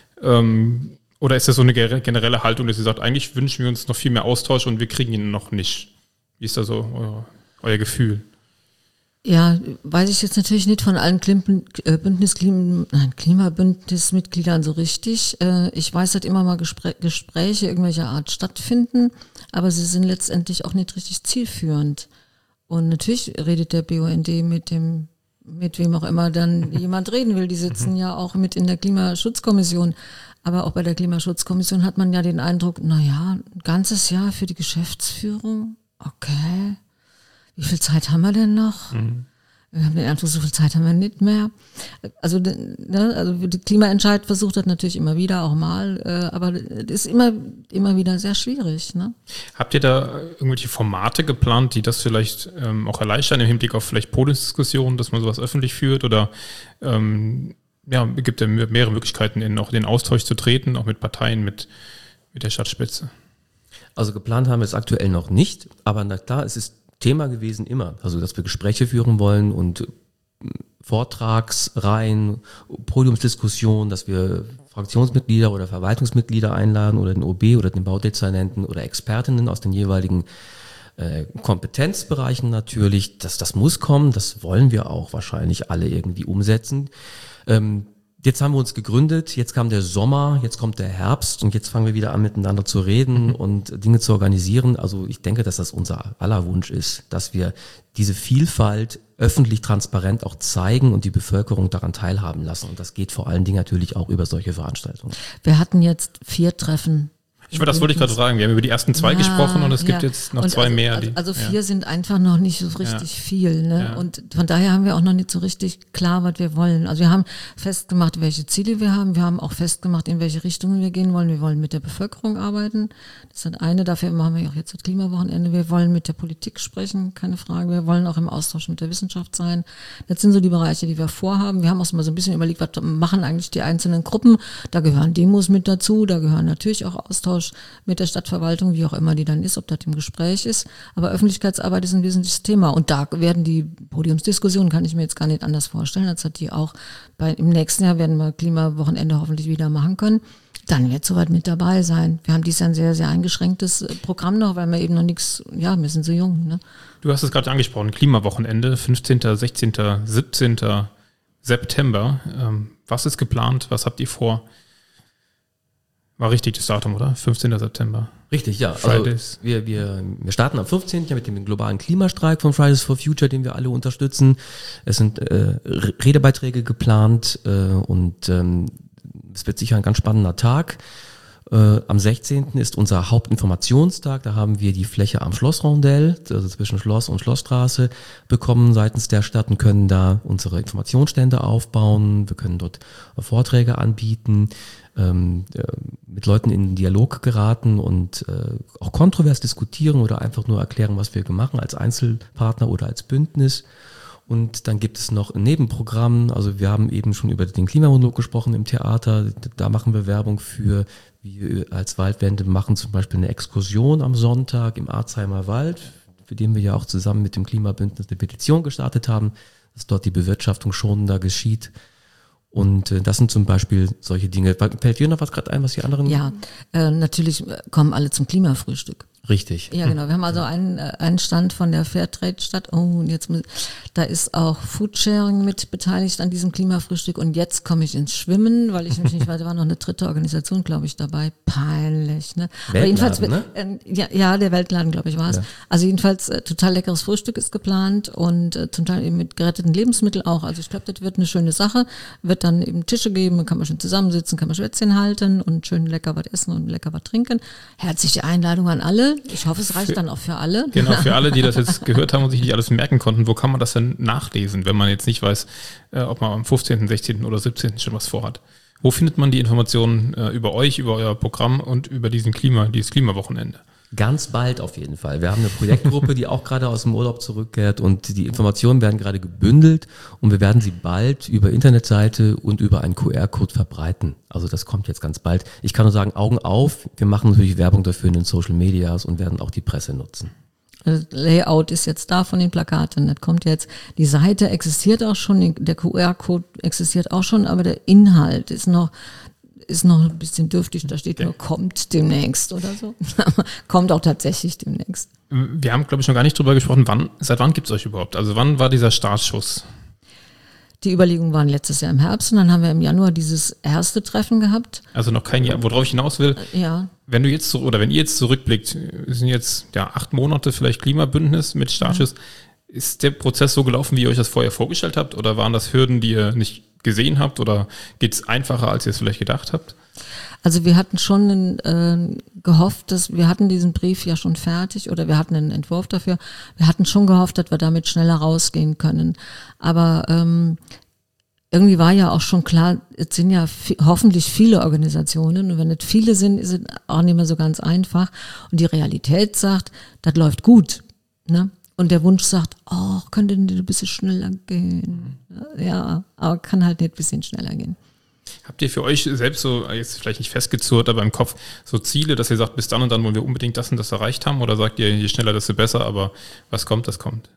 Ähm, oder ist das so eine generelle Haltung, dass ihr sagt, eigentlich wünschen wir uns noch viel mehr Austausch und wir kriegen ihn noch nicht? Wie ist da so euer, euer Gefühl? Ja, weiß ich jetzt natürlich nicht von allen Klim- äh, Bündnis, Klim- nein, Klimabündnismitgliedern so richtig. Äh, ich weiß, dass immer mal Gespr- Gespräche irgendwelcher Art stattfinden, aber sie sind letztendlich auch nicht richtig zielführend. Und natürlich redet der B U N D mit dem, mit wem auch immer dann jemand reden will. Die sitzen ja auch mit in der Klimaschutzkommission. Aber auch bei der Klimaschutzkommission hat man ja den Eindruck, na ja, ein ganzes Jahr für die Geschäftsführung. Okay, wie viel Zeit haben wir denn noch? Mhm. Wir haben den Eindruck, so viel Zeit haben wir nicht mehr. Also, ne, also die Klimaentscheid versucht das natürlich immer wieder, auch mal, äh, aber es ist immer, immer wieder sehr schwierig. Ne? Habt ihr da irgendwelche Formate geplant, die das vielleicht ähm, auch erleichtern im Hinblick auf vielleicht Podiumsdiskussionen, dass man sowas öffentlich führt oder ähm, ja, gibt ja mehrere Möglichkeiten, in auch den Austausch zu treten, auch mit Parteien, mit, mit der Stadtspitze? Also geplant haben wir es aktuell noch nicht, aber na klar, es ist Thema gewesen immer, also dass wir Gespräche führen wollen und Vortragsreihen, Podiumsdiskussionen, dass wir Fraktionsmitglieder oder Verwaltungsmitglieder einladen oder den O B oder den Baudezernenten oder Expertinnen aus den jeweiligen äh, Kompetenzbereichen natürlich. Das, das muss kommen, das wollen wir auch wahrscheinlich alle irgendwie umsetzen. Ähm, Jetzt haben wir uns gegründet, jetzt kam der Sommer, jetzt kommt der Herbst und jetzt fangen wir wieder an, miteinander zu reden und Dinge zu organisieren. Also ich denke, dass das unser aller Wunsch ist, dass wir diese Vielfalt öffentlich transparent auch zeigen und die Bevölkerung daran teilhaben lassen. Und das geht vor allen Dingen natürlich auch über solche Veranstaltungen. Wir hatten jetzt vier Treffen. Ich wollte, das wollte ich gerade fragen. Wir haben über die ersten zwei ja, gesprochen und es gibt ja. jetzt noch und zwei also, mehr. Also, die, also vier ja. sind einfach noch nicht so richtig ja. viel. Ne? Ja. Und von daher haben wir auch noch nicht so richtig klar, was wir wollen. Also wir haben festgemacht, welche Ziele wir haben. Wir haben auch festgemacht, in welche Richtungen wir gehen wollen. Wir wollen mit der Bevölkerung arbeiten. Das ist das eine. Dafür machen wir auch jetzt das Klimawochenende. Wir wollen mit der Politik sprechen, keine Frage. Wir wollen auch im Austausch mit der Wissenschaft sein. Das sind so die Bereiche, die wir vorhaben. Wir haben auch mal so ein bisschen überlegt, was machen eigentlich die einzelnen Gruppen. Da gehören Demos mit dazu. Da gehören natürlich auch Austausch mit der Stadtverwaltung, wie auch immer die dann ist, ob das im Gespräch ist. Aber Öffentlichkeitsarbeit ist ein wesentliches Thema. Und da werden die Podiumsdiskussionen, kann ich mir jetzt gar nicht anders vorstellen, als hat die auch bei, im nächsten Jahr werden wir Klimawochenende hoffentlich wieder machen können. Dann wird soweit mit dabei sein. Wir haben dieses Jahr ein sehr, sehr eingeschränktes Programm noch, weil wir eben noch nichts, ja, wir sind so jung. Ne? Du hast es gerade angesprochen, Klimawochenende, fünfzehnten, sechzehnten, siebzehnten September. Ähm, was ist geplant? Was habt ihr vor? War richtig das Datum, oder? fünfzehnten September. Richtig, ja. Also wir, wir, wir starten am fünfzehnten mit dem globalen Klimastreik von Fridays for Future, den wir alle unterstützen. Es sind äh, Redebeiträge geplant äh, und ähm, es wird sicher ein ganz spannender Tag. Äh, am sechzehnten ist unser Hauptinformationstag. Da haben wir die Fläche am Schlossrondell, also zwischen Schloss und Schlossstraße, bekommen seitens der Stadt und können da unsere Informationsstände aufbauen. Wir können dort Vorträge anbieten, ähm, äh, mit Leuten in Dialog geraten und äh, auch kontrovers diskutieren oder einfach nur erklären, was wir machen als Einzelpartner oder als Bündnis. Und dann gibt es noch ein Nebenprogramm, also wir haben eben schon über den Klimamonolog gesprochen im Theater, da machen wir Werbung für, wir als Waldwende machen zum Beispiel eine Exkursion am Sonntag im Arzheimer Wald, für den wir ja auch zusammen mit dem Klimabündnis eine Petition gestartet haben, dass dort die Bewirtschaftung schonender geschieht. Und äh, das sind zum Beispiel solche Dinge. Fällt dir noch was gerade ein, was die anderen? Ja, äh, natürlich kommen alle zum Klimafrühstück. Richtig. Ja, genau. Wir haben also einen, äh, einen Stand von der Fairtrade-Stadt. Oh, und jetzt muss, da ist auch Foodsharing mit beteiligt an diesem Klimafrühstück. Und jetzt komme ich ins Schwimmen, weil ich mich nicht weiß, da war noch eine dritte Organisation, glaube ich, dabei. Peinlich, ne? Weltladen, Aber jedenfalls, ne? äh, ja, ja, der Weltladen, glaube ich, war es. Ja. Also jedenfalls äh, total leckeres Frühstück ist geplant und äh, zum Teil eben mit geretteten Lebensmitteln auch. Also ich glaube, das wird eine schöne Sache. Wird dann eben Tische geben, kann man schön zusammensitzen, kann man Schwätzchen halten und schön lecker was essen und lecker was trinken. Herzliche Einladung an alle. Ich hoffe, es reicht Für, dann auch für alle. Genau, für alle, die das jetzt gehört haben und sich nicht alles merken konnten, wo kann man das denn nachlesen, wenn man jetzt nicht weiß, äh, ob man am fünfzehnten, sechzehnten oder siebzehnten schon was vorhat? Wo findet man die Informationen äh, über euch, über euer Programm und über diesen Klima, dieses Klimawochenende? Ganz bald auf jeden Fall. Wir haben eine Projektgruppe, die auch gerade aus dem Urlaub zurückkehrt und die Informationen werden gerade gebündelt und wir werden sie bald über Internetseite und über einen Q R-Code verbreiten. Also das kommt jetzt ganz bald. Ich kann nur sagen, Augen auf. Wir machen natürlich Werbung dafür in den Social Medias und werden auch die Presse nutzen. Das Layout ist jetzt da von den Plakaten, das kommt jetzt. Die Seite existiert auch schon, der Q R-Code existiert auch schon, aber der Inhalt ist noch ist noch ein bisschen dürftig, da steht nur, kommt demnächst oder so. Kommt auch tatsächlich demnächst. Wir haben, glaube ich, noch gar nicht drüber gesprochen, wann, seit wann gibt es euch überhaupt? Also wann war dieser Startschuss? Die Überlegungen waren letztes Jahr im Herbst und dann haben wir im Januar dieses erste Treffen gehabt. Also noch kein Jahr, worauf ich hinaus will. Ja. Wenn du jetzt, oder wenn ihr jetzt zurückblickt, sind jetzt ja acht Monate vielleicht Klimabündnis mit Startschuss. Mhm. Ist der Prozess so gelaufen, wie ihr euch das vorher vorgestellt habt? Oder waren das Hürden, die ihr nicht gesehen habt? Oder geht es einfacher, als ihr es vielleicht gedacht habt? Also wir hatten schon äh, gehofft, dass wir hatten diesen Brief ja schon fertig oder wir hatten einen Entwurf dafür. Wir hatten schon gehofft, dass wir damit schneller rausgehen können. Aber ähm, irgendwie war ja auch schon klar, es sind ja f- hoffentlich viele Organisationen und wenn nicht viele sind, ist es auch nicht mehr so ganz einfach. Und die Realität sagt, das läuft gut, ne? Und der Wunsch sagt, oh, könnte denn ein bisschen schneller gehen? Ja, aber kann halt nicht ein bisschen schneller gehen. Habt ihr für euch selbst so, jetzt vielleicht nicht festgezurrt, aber im Kopf so Ziele, dass ihr sagt, bis dann und dann wollen wir unbedingt das und das erreicht haben? Oder sagt ihr, je schneller, desto besser, aber was kommt, das kommt?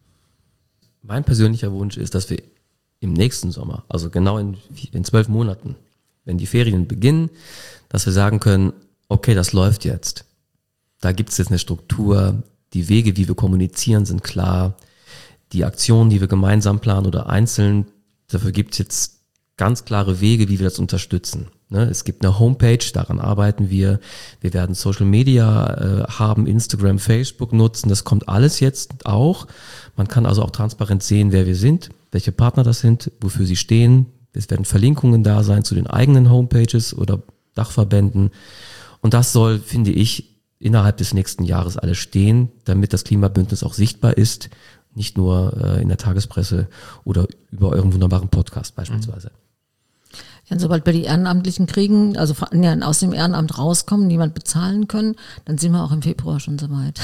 Mein persönlicher Wunsch ist, dass wir im nächsten Sommer, also genau in, in zwölf Monaten, wenn die Ferien beginnen, dass wir sagen können, okay, das läuft jetzt. Da gibt es jetzt eine Struktur, die Wege, wie wir kommunizieren, sind klar. Die Aktionen, die wir gemeinsam planen oder einzeln, dafür gibt es jetzt ganz klare Wege, wie wir das unterstützen. Ne? Es gibt eine Homepage, daran arbeiten wir. Wir werden Social Media äh, haben, Instagram, Facebook nutzen. Das kommt alles jetzt auch. Man kann also auch transparent sehen, wer wir sind, welche Partner das sind, wofür sie stehen. Es werden Verlinkungen da sein zu den eigenen Homepages oder Dachverbänden. Und das soll, finde ich, innerhalb des nächsten Jahres alles stehen, damit das Klimabündnis auch sichtbar ist, nicht nur äh, in der Tagespresse oder über euren wunderbaren Podcast beispielsweise. Ja, und sobald wir die Ehrenamtlichen kriegen, also ja, aus dem Ehrenamt rauskommen, niemand bezahlen können, dann sind wir auch im Februar schon soweit.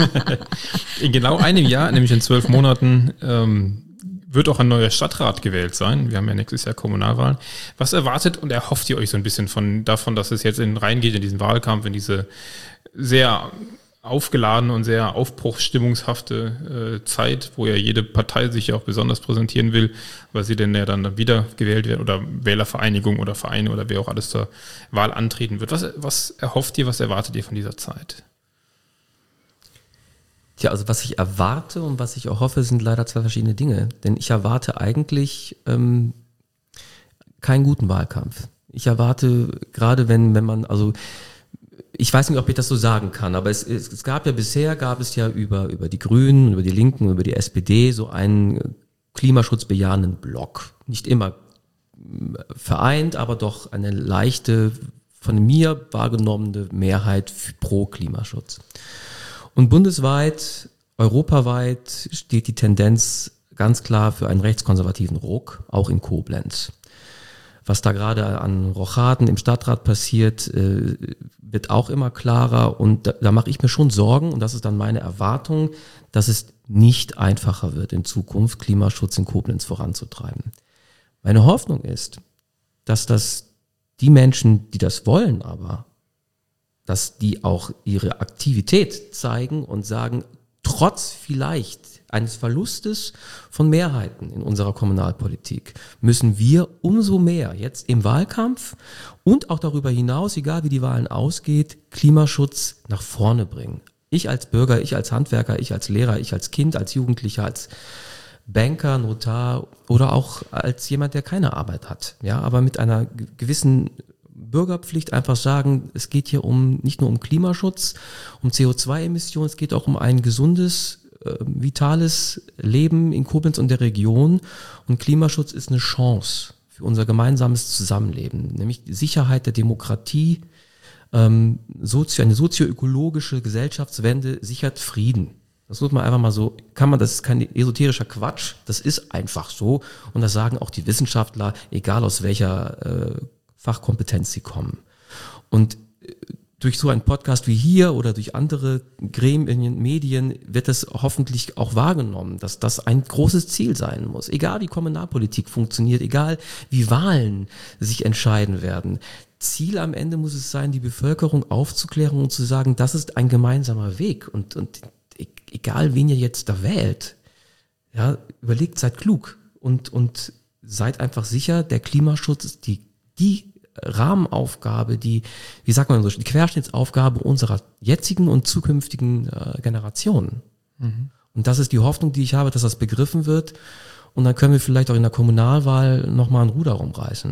In genau einem Jahr, nämlich in zwölf Monaten, ähm, wird auch ein neuer Stadtrat gewählt sein. Wir haben ja nächstes Jahr Kommunalwahlen. Was erwartet und erhofft ihr euch so ein bisschen von davon, dass es jetzt in reingeht in diesen Wahlkampf, in diese sehr aufgeladene und sehr aufbruchsstimmungshafte äh, Zeit, wo ja jede Partei sich ja auch besonders präsentieren will, weil sie denn ja dann wieder gewählt werden oder Wählervereinigung oder Vereine oder wer auch alles zur Wahl antreten wird. Was, was erhofft ihr, was erwartet ihr von dieser Zeit? Tja, also was ich erwarte und was ich auch hoffe, sind leider zwei verschiedene Dinge. Denn ich erwarte eigentlich ähm, keinen guten Wahlkampf. Ich erwarte, gerade wenn, wenn man, also ich weiß nicht, ob ich das so sagen kann, aber es, es, es gab ja bisher, gab es ja über, über die Grünen, über die Linken, über die S P D so einen klimaschutzbejahenden Block. Nicht immer vereint, aber doch eine leichte, von mir wahrgenommene Mehrheit pro Klimaschutz. Und bundesweit, europaweit steht die Tendenz ganz klar für einen rechtskonservativen Ruck, auch in Koblenz. Was da gerade an Rochaden im Stadtrat passiert, äh, wird auch immer klarer und da, da mache ich mir schon Sorgen und das ist dann meine Erwartung, dass es nicht einfacher wird in Zukunft, Klimaschutz in Koblenz voranzutreiben. Meine Hoffnung ist, dass das die Menschen, die das wollen, aber dass die auch ihre Aktivität zeigen und sagen, trotz vielleicht eines Verlustes von Mehrheiten in unserer Kommunalpolitik müssen wir umso mehr jetzt im Wahlkampf und auch darüber hinaus, egal wie die Wahlen ausgeht, Klimaschutz nach vorne bringen. Ich als Bürger, ich als Handwerker, ich als Lehrer, ich als Kind, als Jugendlicher, als Banker, Notar oder auch als jemand, der keine Arbeit hat. Ja, aber mit einer gewissen Bürgerpflicht einfach sagen, es geht hier um nicht nur um Klimaschutz, um C O zwei Emissionen, es geht auch um ein gesundes, äh, vitales Leben in Koblenz und der Region. Und Klimaschutz ist eine Chance für unser gemeinsames Zusammenleben, nämlich die Sicherheit der Demokratie. Ähm, sozio, eine sozioökologische Gesellschaftswende sichert Frieden. Das muss man einfach mal so, kann man, das ist kein esoterischer Quatsch, das ist einfach so. Und das sagen auch die Wissenschaftler, egal aus welcher äh, Fachkompetenz sie kommen. Und äh, durch so einen Podcast wie hier oder durch andere Gremien, Medien wird es hoffentlich auch wahrgenommen, dass das ein großes Ziel sein muss. Egal wie Kommunalpolitik funktioniert, egal wie Wahlen sich entscheiden werden. Ziel am Ende muss es sein, die Bevölkerung aufzuklären und zu sagen, das ist ein gemeinsamer Weg. Und, und egal wen ihr jetzt da wählt, ja, überlegt, seid klug und, und seid einfach sicher, der Klimaschutz ist die, die Rahmenaufgabe, die, wie sagt man so, die Querschnittsaufgabe unserer jetzigen und zukünftigen äh, Generationen. Mhm. Und das ist die Hoffnung, die ich habe, dass das begriffen wird. Und dann können wir vielleicht auch in der Kommunalwahl nochmal ein Ruder rumreißen.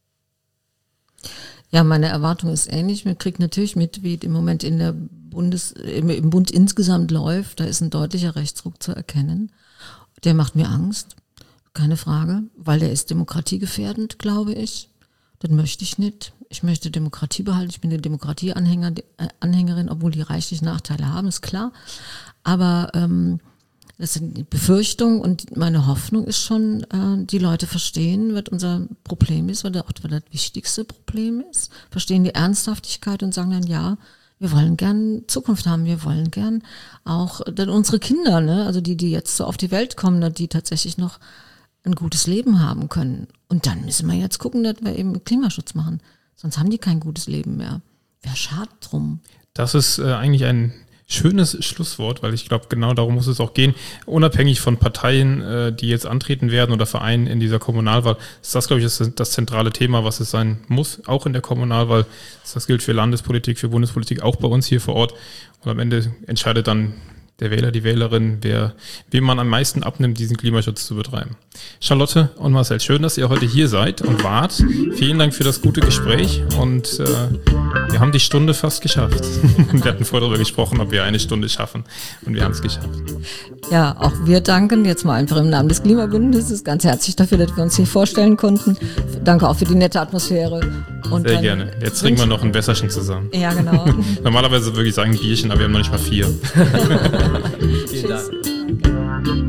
Ja, meine Erwartung ist ähnlich. Man kriegt natürlich mit, wie im Moment in der Bundes, im, im Bund insgesamt läuft. Da ist ein deutlicher Rechtsruck zu erkennen. Der macht mir Angst, keine Frage, weil der ist demokratiegefährdend, glaube ich. Das möchte ich nicht. Ich möchte Demokratie behalten. Ich bin eine Demokratieanhänger, äh, Anhängerin, obwohl die reichlich Nachteile haben, ist klar. Aber ähm, das sind die Befürchtungen und meine Hoffnung ist schon, äh, die Leute verstehen, was unser Problem ist, was das, was das wichtigste Problem ist, verstehen die Ernsthaftigkeit und sagen dann, ja, wir wollen gern Zukunft haben, wir wollen gern auch dann unsere Kinder, ne, also die, die jetzt so auf die Welt kommen, dass die tatsächlich noch ein gutes Leben haben können. Und dann müssen wir jetzt gucken, dass wir eben Klimaschutz machen. Sonst haben die kein gutes Leben mehr. Wäre schade drum. Das ist äh, eigentlich ein schönes Schlusswort, weil ich glaube, genau darum muss es auch gehen. Unabhängig von Parteien, äh, die jetzt antreten werden oder Vereinen in dieser Kommunalwahl, ist das, glaube ich, das, das zentrale Thema, was es sein muss, auch in der Kommunalwahl. Das gilt für Landespolitik, für Bundespolitik, auch bei uns hier vor Ort. Und am Ende entscheidet dann der Wähler, die Wählerin, wer, wem man am meisten abnimmt, diesen Klimaschutz zu betreiben. Charlotte und Marcel, schön, dass ihr heute hier seid und wart. Vielen Dank für das gute Gespräch und äh, wir haben die Stunde fast geschafft. Wir hatten vorher darüber gesprochen, ob wir eine Stunde schaffen und wir haben es geschafft. Ja, auch wir danken jetzt mal einfach im Namen des Klimabündnisses ganz herzlich dafür, dass wir uns hier vorstellen konnten. Danke auch für die nette Atmosphäre. Und sehr gerne. Jetzt trinken wir noch ein Wässerchen zusammen. Ja, genau. Normalerweise würde ich sagen ein Bierchen, aber wir haben noch nicht mal vier. Vielen Dank.